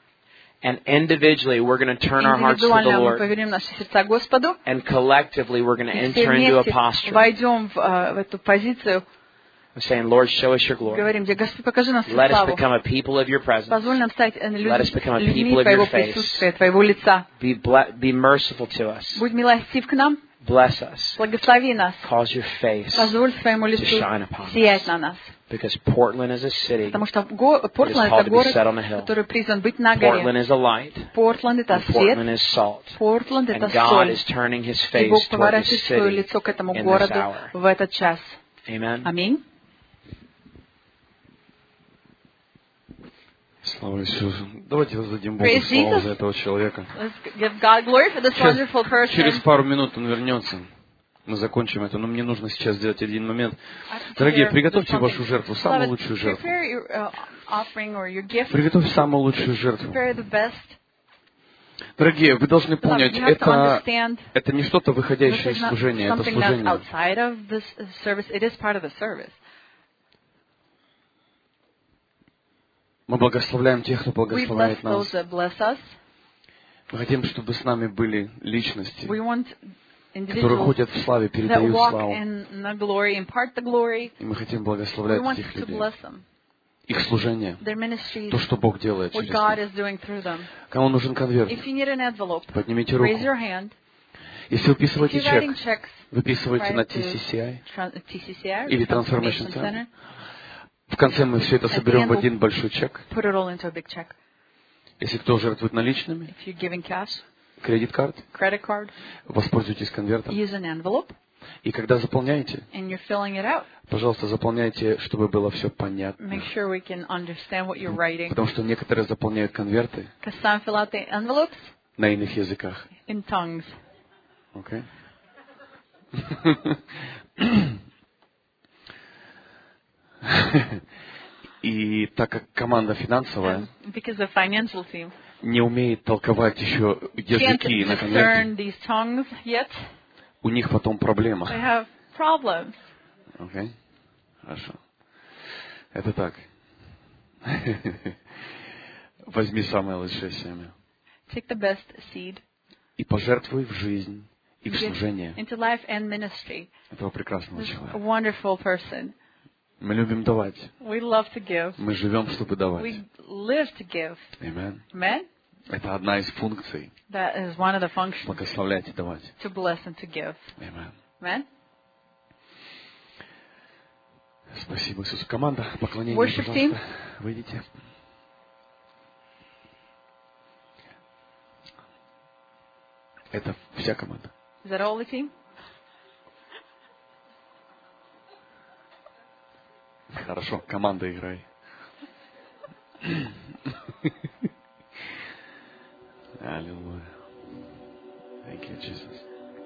And individually, we're going to turn our hearts to the Индивидуально мы Lord. повернем наши сердца Господу. And collectively, we're going to И все enter into a вместе posture войдем в, э, в эту позицию. of saying, Lord, show us your glory. Говорим, где Господь, покажи нам свою Let us славу. become a people of your presence. Позволь нам стать э, Let us become a людьми, people людьми of Твоего your face. присутствия, Твоего лица. Be, ble- be merciful to us. Будь милостив к нам, Bless us. благослови нас. Cause your face. Позволь своему лицу shine upon us. сиять на нас. Because Portland is a city. Потому что го- Портленд called это to be город, set on a hill. который призван быть на Portland горе. is a light. Портланд это And Portland свет. is salt. Портланд это And God соль. is turning His И face Бог toward this поворачивает свое city лицо к этому in this городу hour. в этот час. Amen. Аминь. Слава Иисусу. Давайте воздадим Богу Praise славу Jesus. за этого человека. Let's give God glory for this wonderful Сейчас, через person. пару минут он вернется. Мы закончим это, но мне нужно сейчас сделать один момент. After Дорогие, there, приготовьте there's вашу something. жертву, самую Beloved, лучшую жертву. prepare your uh, offering or your gift. Приготовь самую лучшую жертву. Prepare the best. Дорогие, вы должны Beloved, понять, you have to это, understand это не что-то this выходящее is из not служения, это something that's служение. outside of this uh, service. It is part of the service. Мы благословляем тех, кто We bless благословляет those нас. that bless us. Мы хотим, чтобы с нами были личности, We want которые individuals ходят в славе, that передают walk славу. in the glory, impart the glory. И мы хотим We благословлять want этих to людей. bless them. Их служение, Their ministries, то, что Бог делает what через God них. is doing through them. Кому нужен конверт? If you need an envelope, Поднимите raise руку. your hand. Если вы If выписываете you're writing чек, checks, выписывайте write на it Ти Си Си Ай. to tran- T C C I, Или Transformation Transformation Center, В конце мы все это At the соберем в end один большой чек. put it all into a big check. Если кто жертвует наличными, If you're giving cash, кредит-карт, credit card, воспользуйтесь конвертом. use an envelope, И когда заполняете, and you're filling it out. пожалуйста, заполняйте, чтобы было все понятно. Make sure we can understand what you're writing. Потому что некоторые заполняют конверты Because some fill out the envelopes на иных языках. in tongues. Окей? И так как команда финансовая And because the financial team не умеет толковать еще can't языки на конверте, discern these tongues yet, у них потом they проблема. have problems. Окей? Хорошо. Это так. Возьми самое лучшее семя Take the best seed и пожертвуй в жизнь и в give служение into life and ministry. этого прекрасного This человека. wonderful person. Мы любим давать. We love to give. Мы живем, чтобы давать. We live to give. Amen. Amen? Это одна из функций. That is one of the functions, Благословлять и давать. to bless and to give. Amen. Amen? Спасибо, Иисус. Команда, поклонение, Worship пожалуйста, team. выйдите. Это вся команда. Is that all the team? Хорошо, команда играй. Аллилуйя. Thank you, Jesus.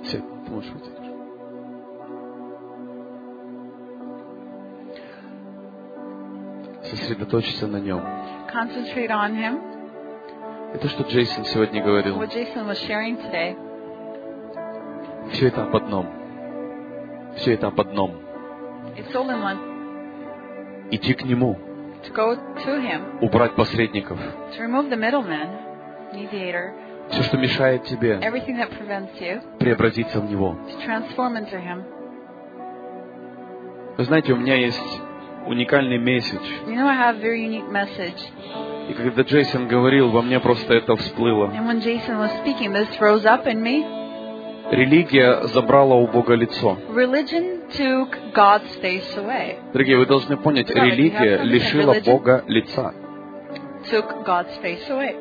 Сядь, ты можешь выйти. Сосредоточься на нем. Concentrate on him. И то, что Джейсон сегодня говорил, What Jason was sharing today. все это об одном. Все это об одном. It's all in one. Идти к Нему, To go to him. убрать посредников. To remove the middleman, mediator. Все, что мешает тебе Everything that prevents you. преобразиться в Него. To transform into him. Вы знаете, у меня есть уникальный месседж. You know, I have a very unique message. И когда Джейсон говорил, во мне просто это всплыло. And when Jason was speaking, this rose up in me. Религия забрала у Бога лицо. Religion took God's face away. Дорогие, вы должны понять, религия лишила Бога лица. Took God's face away.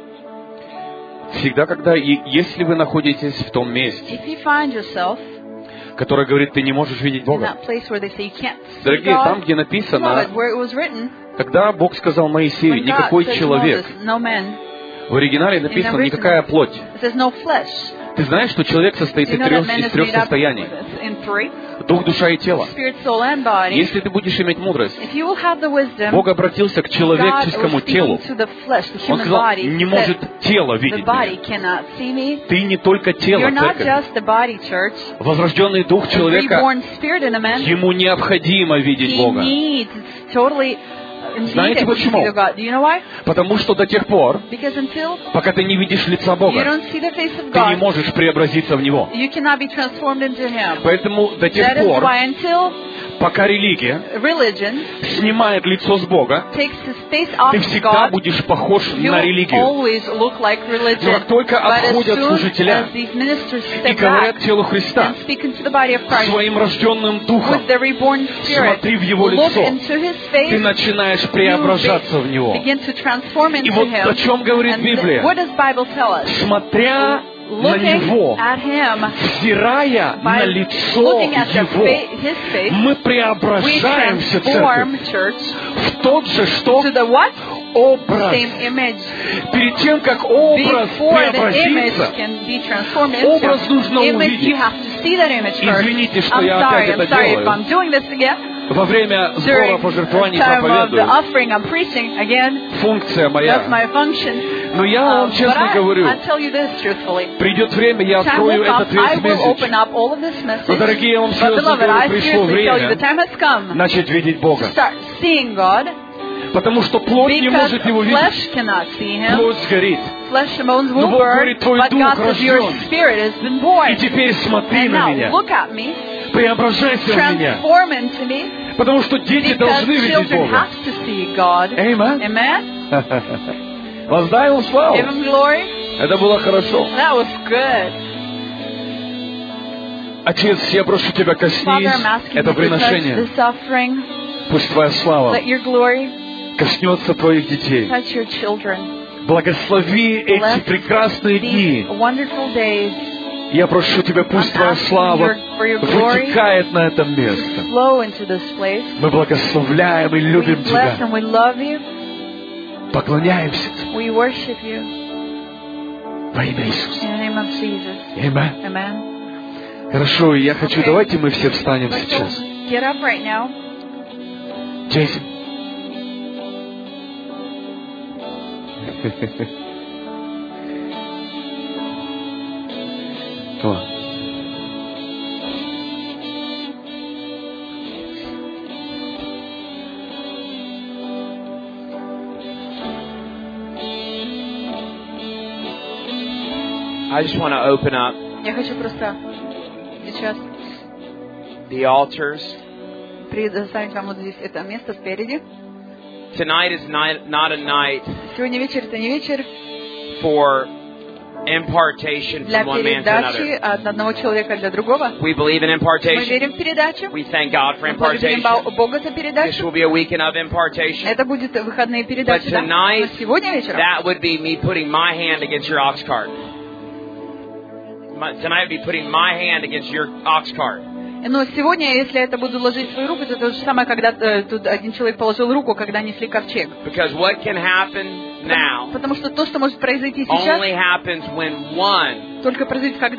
Всегда, когда, и если вы находитесь в том месте, If you find yourself которое говорит, ты не можешь видеть in Бога. that place where they say you can't see Дорогие, там, God, где no, написано, where it was written, тогда Бог сказал Моисею, when God никакой says человек. Moses, no man, В оригинале написано, никакая плоть. it says no flesh. Ты знаешь, что человек состоит You из know that трех, man из is трех made up состояний. in three, Дух, душа и тело. spirit, soul, and body. Если ты будешь иметь мудрость, If you will have the wisdom, Бог обратился к God человеческому was телу. speaking to the flesh, the Он human сказал, body, не said, может тело the видеть body меня. cannot see me. Ты не только тело, You're not церковь. just the body, church. Возрожденный дух The человека, reborn spirit in a man, ему необходимо видеть he Бога. needs totally Знаете почему? God. Do you know why? Потому что до тех пор, Because until пока ты не видишь лица you Бога, don't see the face of ты не God, можешь преобразиться в Него. you cannot be transformed into Him. Поэтому до тех That is пор, why until пока религия religion снимает лицо с Бога, takes his face off ты of всегда God, будешь похож you на will религию. always look like religion. Но как только But as отходят soon служителя as these ministers и step говорят back телу Христа, and speak into the body of Christ своим рожденным духом, with the reborn spirit, смотри в Его look лицо, into His ты face, начинаешь преображаться в Него. begin to transform И into вот Him. о чем говорит And Библия? what does Bible tell us? Смотря на Looking Него, at Him, взирая на by лицо looking at the Его, fa- His face, мы we преображаемся, transform, церковь, church, в тот же, что to the what? образ. Same image. Перед тем, как образ Before the image преобразится, can be transformed into образ нужно image, увидеть. you have to see that image first. Извините, что I'm я sorry, опять I'm это sorry if делаю. I'm doing this again. Во время сбора During пожертвований the time of the проповедую. offering, I'm preaching again. Функция That's моя. my function. Но я Um, вам but честно I, говорю, I tell you this truthfully. придет время, я Time открою will come, этот I весь will месседж. open up all of this message. Но, дорогие, я вам But серьезно beloved, говорю, I пришло seriously tell you, the время time has come начать видеть to Бога. start seeing God, Потому что плоть не because может Его видеть. flesh cannot see Him. Плоть сгорит. Flesh and bones Но will Бог burn, говорит, твой but дух God says your рожден. spirit has been born. И теперь смотри And на now меня. look at me, Преображайся в меня. transform into me, Потому что дети because должны видеть children Бога. have to see God. Amen. Amen? Воздай Ему Give славу. Him glory. Это было хорошо. That was good. Отец, я прошу Тебя, Father, коснись I'm asking это you to touch приношение. this offering. Пусть Твоя слава Let your glory коснется Твоих детей. touch your children. Благослови эти Bless прекрасные дни. these wonderful days. Я прошу Тебя, пусть I'm Твоя asking слава your- for your glory вытекает на это место. Flow into this place. Мы благословляем и We любим bless Тебя. and we love you. Поклоняемся Тебе We worship you во имя Иисуса. in the name of Jesus. Аминь. Amen. Хорошо, и я хочу, Okay. давайте мы все встанем Let's сейчас. all get up right now. Джейсон. Come on. I just want to open up Я хочу просто сейчас the altars. предоставить вам вот здесь это место спереди. Tonight is not, not a night Сегодня вечер это не вечер for impartation для from one man to передачи another. от одного человека для другого. We believe in Мы impartation. верим в передачу. We thank God for Мы благодарим impartation. Бога за This передачу. will be a weekend of impartation. Это будет выходные передачи, But да? tonight, Но сегодня вечером That would be me putting my hand against your ox cart. My, tonight would be putting my hand against your ox cart. Но сегодня, если я это буду ложить в свою руку, это то же самое, когда э, тут один человек положил руку, когда несли ковчег. Because what can happen now Потому что то, что может произойти сейчас, only happens when one только произойдет, когда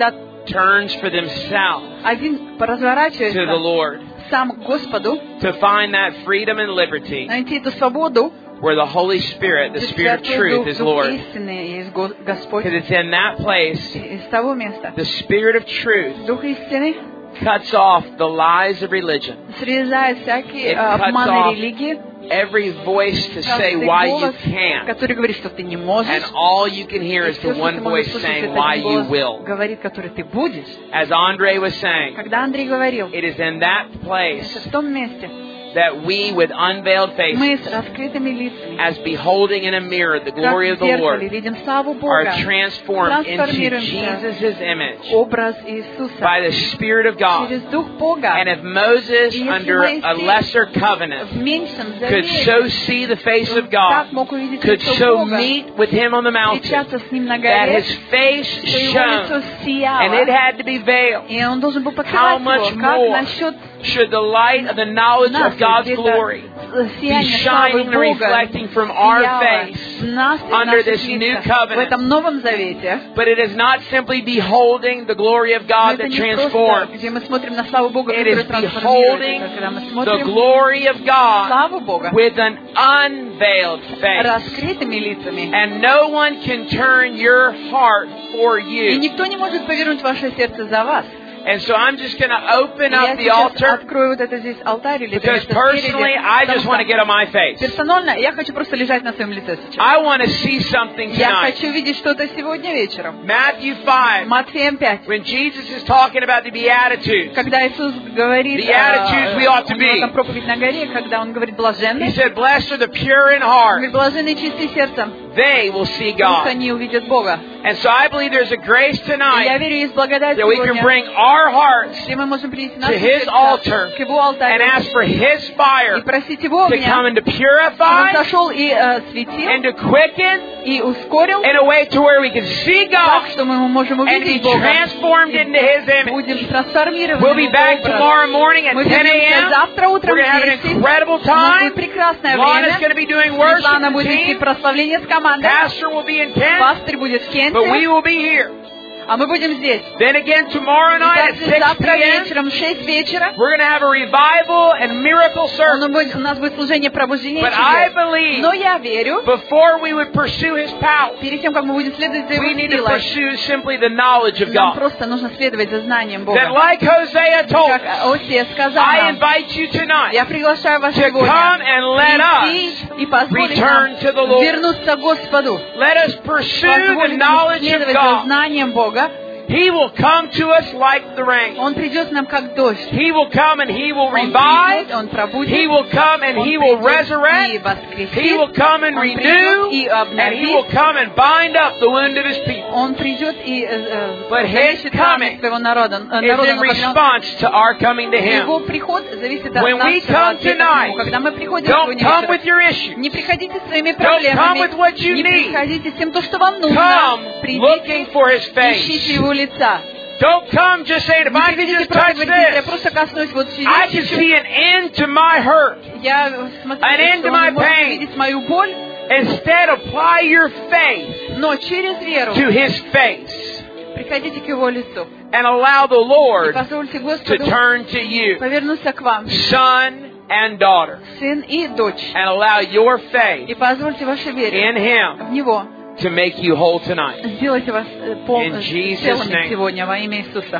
turns for themselves один to the разворачивается Lord сам к Господу, to find that freedom and liberty найти эту свободу, where the Holy Spirit, the где Spirit of Святой truth, Дух, is Дух Lord. истины есть Го- Господь. Because it's in that place, И с того места the Spirit of truth Дух истины cuts off the lies of religion, срезает всякие It э, cuts обманы off религии, every voice to say каждый why you голос, can't. который говорит, что ты не можешь. And all you can hear И is всё, the что one ты можешь voice слышать, saying это why один you голос will. говорит, который ты будешь. As Andre was saying, Когда Андрей говорил, it is in that это place в том месте that we, with unveiled мы faces, с раскрытыми лицами, as beholding in a mirror the как glory of в the зеркале, Lord, видим славу are Бога, transformed into трансформируемся Jesus' image образ Иисуса by the Spirit of God. через Дух Бога. And if Moses, И если under a Моисей lesser covenant, в меньшем could завете so see the face of так God, мог увидеть could лицо so Бога, meet with Him on the mountain, встречаться с Ним на that горе, His face что Его лицо shone, and it сияло, had to be veiled. и Он должен был How покрывать much его. Как more насчет should the light of the knowledge нас, of God's где-то glory be сияние славы shining and Бога reflecting from our сияло face в нас и в under наших this new лицах в covenant? этом Новом Завете? But it is not simply beholding the glory of Но God это that не просто, transforms. где мы смотрим на славу Бога, It которая is трансформирует. beholding Это когда мы the смотрим glory of God славу Бога with an unveiled face. раскрытыми лицами. And no one can turn your heart for И you. никто не может повернуть ваше сердце за вас. And so I'm just going to open И я up the сейчас altar открою вот это здесь алтарь или это because место personally спереди, I потому just want to что get on my face. персонально я хочу просто лежать на своем лице сейчас. I want to see something Я tonight. хочу видеть что-то сегодня вечером. Matthew five, Матфеем пять. when Jesus is talking about the Beatitudes, Когда Иисус говорит The attitudes we ought to у него be. там проповедь на горе, когда Он говорит He блаженны, said, blessed are the pure in Он heart. говорит, блаженны чистые сердцем, They will see пусть God. они увидят Бога. And so I believe there's a grace И я tonight верю, есть благодать that we can сегодня, bring our hearts где мы можем принести to наши His сердца altar к Его and алтарю ask for His и fire просить Его to come огня, and to чтобы Он purify сошел и э, светил, and to quicken и ускорил, in a way to where we can see так, God что мы можем and be увидеть Бога. transformed into His image. Будем трансформированы We'll в be Его back образ. tomorrow morning at Мы ten вернемся a.m. завтра утром We're going to have в an десять. incredible У нас time. будет прекрасное Lana's going время. to be doing worship. Светлана The будет вести team. прославление с командой. Pastor will be in Kent. Пастырь будет в Кенте. But we will be here. А мы будем здесь. Then again tomorrow И night at также six завтра p.m. вечером в шесть вечера we're going to have a revival and miracle у service. нас будет- у нас будет служение пробуждения But I чудес. believe Но я верю, before we would pursue His power, перед тем, как мы будем следовать за Его we need to силой, pursue simply the knowledge of нам God. просто нужно следовать за знанием That Бога. like Hosea told Как us, Осия сказал I нам, invite you tonight я приглашаю вас to come сегодня and let прийти us и позволить return нам to the Lord. вернуться к Господу. Let us pursue the Позволить нам knowledge of следовать за God. знанием Бога. He will come to us like the rain. Он придет к нам как дождь. He will come and He will Он revive. придет, Он пробудит. He will come and Он He will придет и resurrect. воскресит. He will come and Он renew. придет и And He will обновит. come and bind up the wound of His people. Он придет и э, But His залечит раны coming своего народа. э, Is народа, in но когда он- response to our coming to Его Him. приход зависит от When we нашего come ответа к tonight, Нему. Когда мы приходим Don't сегодня come вечером, with your issues. не приходите с своими Don't come проблемами, with what you не need. приходите с тем, то, что вам нужно. Come Придите, looking for His ищите face. Его лица. Don't come just saying, if Не I can приходите just просто touch говорить, я this, просто коснусь вот I can чуть-чуть. see an end to my hurt. Я смотрю, An end что to my он может pain. увидеть мою боль, Instead, apply your faith но через веру to His face приходите к Его лицу. and allow the И Lord позвольте to Господу turn to you, повернуться к вам, son and daughter, сын и дочь. and allow your И faith позвольте вашей вере in Him в Него to make you whole tonight. сделать вас э, пол- In э, Jesus' целыми name. сегодня во имя Иисуса.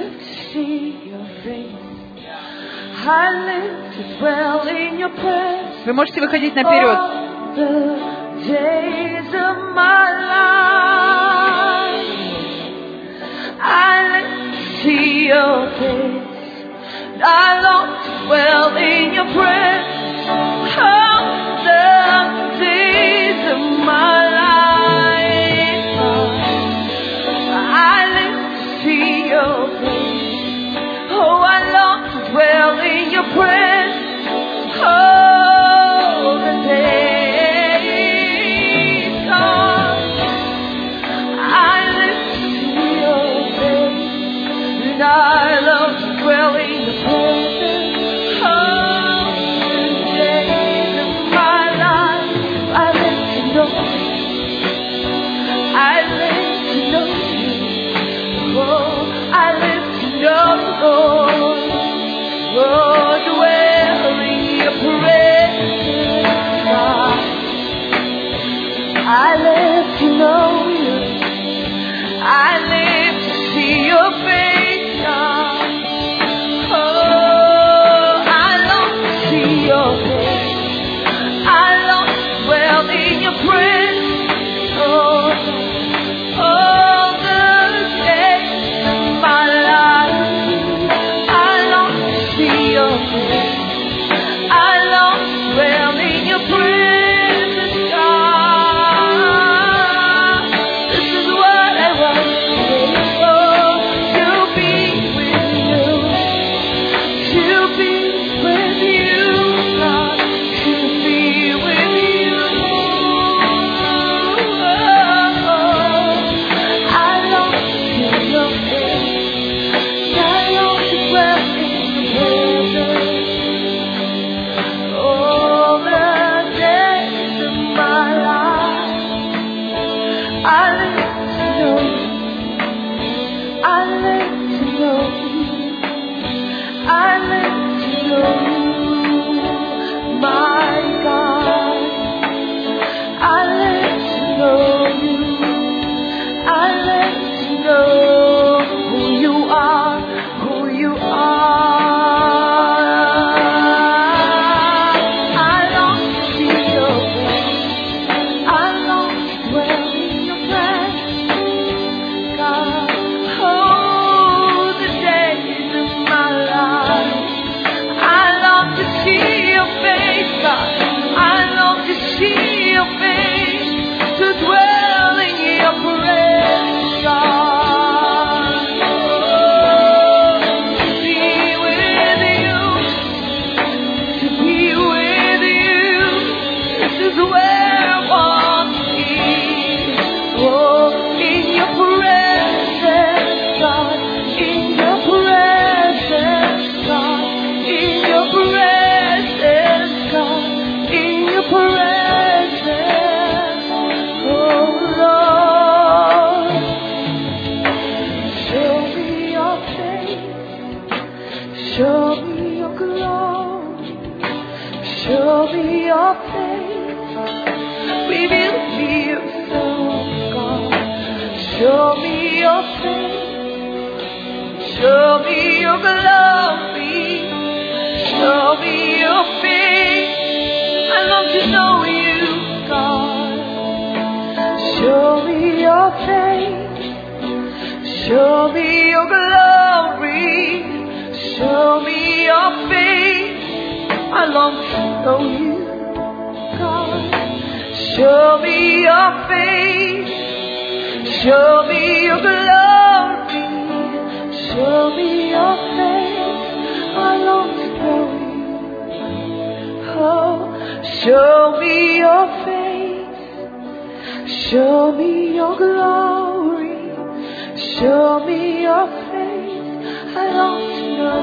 Вы можете выходить наперед. I long to dwell in your presence. All the days of my life, I live to see your face. Oh, I long to dwell in your presence. All the days, God, I live to see your face, and I love to dwell in your presence. All the days of my life, I live to know you. I live to know you. Oh, I Lord. Oh, dwell in your presence, God. I live to know you. I live to see your face, God. Oh, I long to see your face. I long to dwell in your presence, Lord. All the days of my life, I long to see your face. I long to dwell in your presence, God. This is what I want to do, to be with you, to be with you, God, to be with you. I long to see your face. I long to dwell in your presence. All the days of my life, I live to know you. I live to know you. I live to know you, my God. I live to know you. I live to know who you are, who you are. I long to see your face. I long to dwell in your presence, God. Oh, the days of my life, I long to see your face, God. I long to see your face, to dwell in your presence, God. Oh, to be with you, to be with you. This is where I want to be. Oh, in your presence, God. In your presence, God. In your presence, God. In your presence, oh Lord. Show me your face. Show me your glory. Show me your face. Reveal me yourself, God. Show me your face. Show me your glory. Show me your face. I long to know you, God. Show me your face. Show me your glory. Show me your face. I long to know you, God. Show me your face. Show me your glory. Show me your face. I long to know you. Oh, show me your face. Show me your glory. Show me your face. I long to know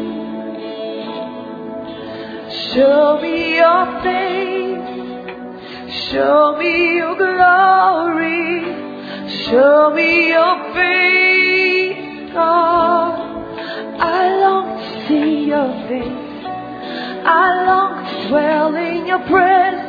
you. Show me your face. Show me your glory. Show me your face, God. I long to see your face. I long to dwell in your presence.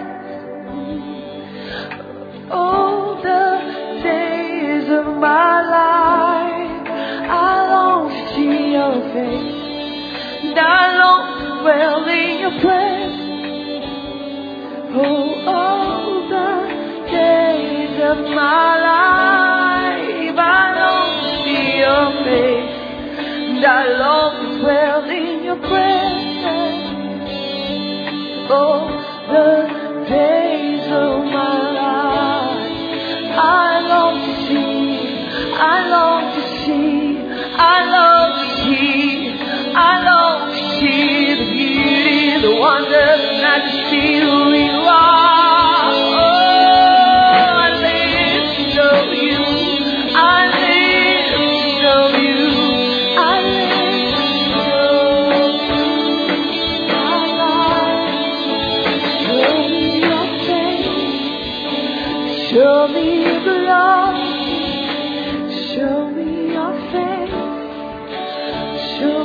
All the days of my life, I long to see your face. And I long to dwell in your presence. Oh, all the days of my life, I long to see your face. And I long to dwell in your presence. Oh, the days of my life, I long to see, I long to see, I long to see, I long to see the beauty, the wonder, the majesty who you are. Oh, I live to know you, I live to know you, I live to know you, my God. Show me your face, show me your glory, show me your face, show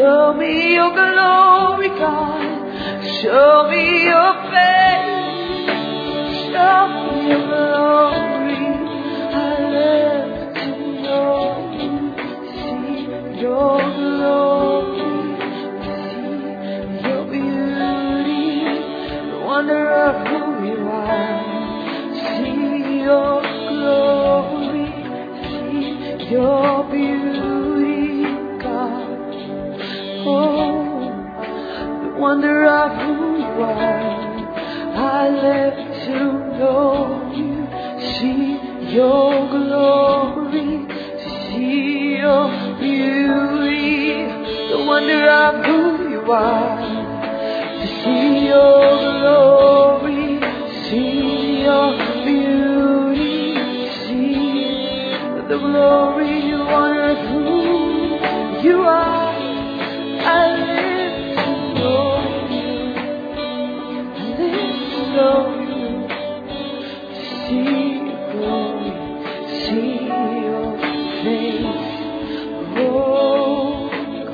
Show me your glory, God. Show me your face. Show me your glory. I live to know you. See your glory. See your beauty. The wonder of who you are. See your glory. See your beauty, God. Oh, the wonder of who you are. I live to know you. See your glory. See your beauty. The wonder of who you are. To see your glory. See your beauty. See the glory, you wonder of who you are. I live to know you. I live to know you. See your glory, see your face. Oh,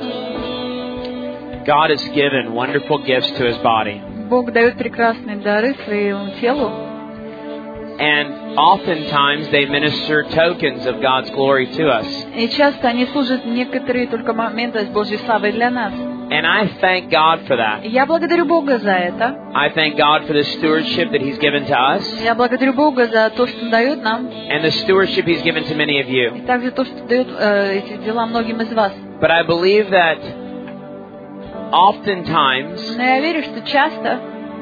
God. God has given wonderful gifts to His body. Бог дает прекрасные дары своему телу. And oftentimes they minister tokens of God's glory to us. И часто они служат некоторые только моменты с Божьей славой для нас. And I thank God for that. И я благодарю Бога за это. I thank God for the stewardship that He's given to us. Я благодарю Бога за то, что Он дает нам. And the stewardship He's given to many of you. И также то, что дает э, эти дела многим из вас. But I believe that oftentimes Но я верю, что часто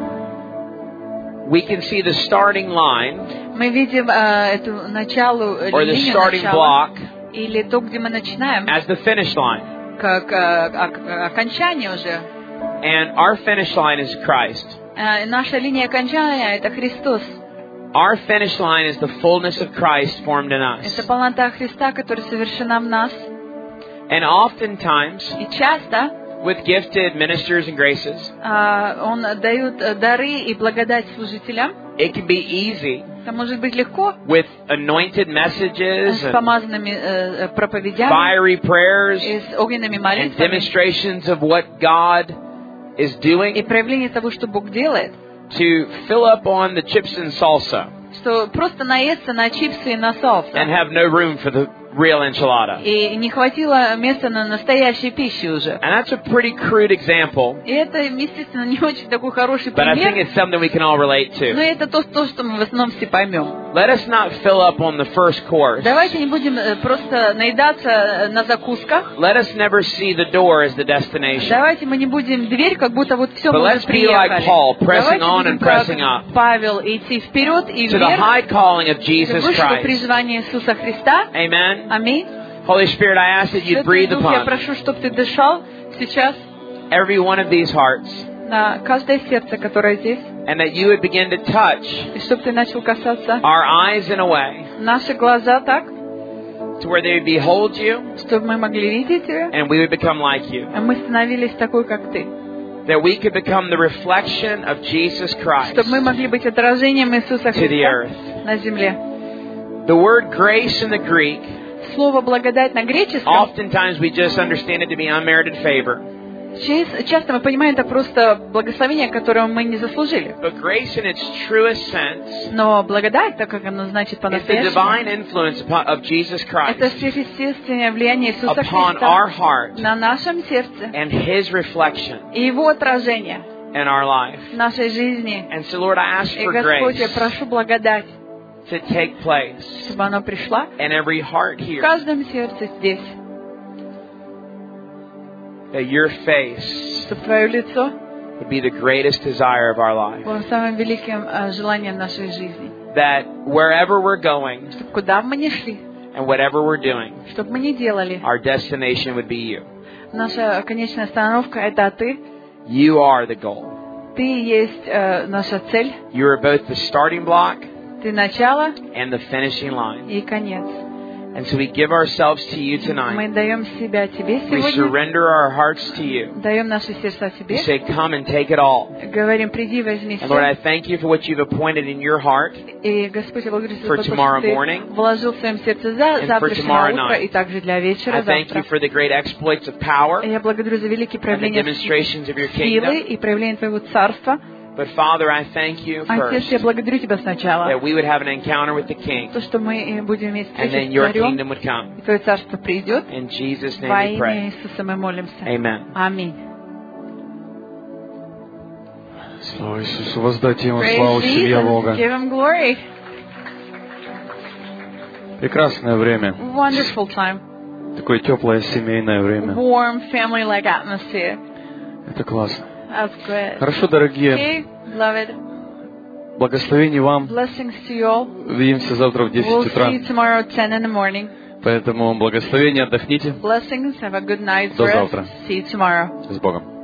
we can see the starting line мы видим э, эту началу, or the линию starting начала, block или то, где мы начинаем, as the finish line. как э, ок- окончание уже. And our finish line is Christ. Э, наша линия окончания — это Христос. Our finish line is the fullness of Christ formed in us. Это полнота Христа, которая совершена в нас. And oftentimes, И часто with gifted ministers and graces, э, Он дает дары и благодать служителям. it can be easy Это может быть легко with anointed messages с and помазанными э, проповедями fiery prayers и с огненными and молитвами demonstrations of what God is и doing проявление того, что Бог делает. to fill up on the chips and salsa Что просто наесться на чипсы и на соус. and have no room for the real enchilada. И не хватило места на настоящей пище уже. And that's a pretty crude example, И это, естественно, не очень такой хороший but I think пример. it's something we can all relate Но to. это то, то, что мы в основном все поймем. Let us not fill up on the first course. Давайте не будем э, просто наедаться на закусках. Let us never see the door as the destination. Давайте мы не будем дверь, как будто вот все, But мы let's уже be like приехали. Paul, pressing Давайте on будем and pressing как up Павел идти вперед и to the вверх, high calling of Jesus высшего Christ. призвания Иисуса Христа. Amen. Аминь. Holy Spirit, I ask that you'd Святой breathe Дух, я upon прошу, чтобы ты дышал сейчас every one of these hearts на каждое сердце, которое здесь, and that you would begin to touch и чтобы ты начал касаться our eyes in a way наши глаза так, to where they would behold you чтобы мы могли видеть тебя, and we would become like you. а мы становились такой, как ты. That we could become the reflection of Jesus Christ Чтобы мы могли быть отражением Иисуса to the Христа earth. на земле. The word grace in the Greek, Слово «благодать» на греческом, oftentimes we just understand it to be unmerited favor. ча- часто мы понимаем это просто благословение, которого мы не заслужили. But grace in its truest sense Но благодать, так как оно значит is the по-настоящему, divine influence upon- of Jesus это Christ сверхъестественное влияние Иисуса upon our Христа heart на нашем сердце and His reflection и Его отражение in our life. в нашей жизни. And so, Lord, I ask И, for Господь, я grace прошу благодать, to take place чтобы оно пришло in every heart в here, каждом сердце здесь, that your face чтобы Твое лицо would be the greatest desire of our life. было самым великим э, желанием нашей жизни. That wherever we're going Чтобы куда бы мы ни шли, and whatever we're doing, чтобы мы ни делали, our destination would be you. наша конечная остановка — это Ты. You are the goal. Ты есть э, наша цель, You are both the starting block Ты начало and the finishing line. и конец. And so we give ourselves to you Мы tonight. даем себя Тебе We сегодня, surrender our hearts to you. даем наши сердца We Тебе, say, come and take it all. говорим, приди, возьми And Lord, I все. thank you for what you've appointed in your heart И, Господь, я благодарю Тебя for за то, tomorrow что Ты morning вложил в своем сердце за and for завтрашнее tomorrow утро night. и также для вечера I thank you завтра. for the great exploits of power И я благодарю за великие and the проявления demonstrations of your силы kingdom. и проявления Твоего Царства. But Father, I thank you Отец, first я благодарю Тебя сначала, that we would have an encounter with the King, то, что мы будем иметь and встречу then с your Царем, kingdom would come. и Твое Царство придет. In Jesus' Во name we имя pray. Иисуса мы молимся. Amen. Аминь. Слава Иисусу, воздайте Ему Praise славу, семья Jesus. Бога. Give Him glory. Прекрасное время. Wonderful time. Такое теплое семейное время. Warm family-like atmosphere. Это классно. That's good. Хорошо, дорогие. Okay, beloved. Благословений вам. Blessings to you all. Увидимся завтра в десять We'll утра. see you tomorrow at ten in the morning. Поэтому благословения, отдохните. Blessings. Have a good night До for us. завтра. See you tomorrow. С Богом.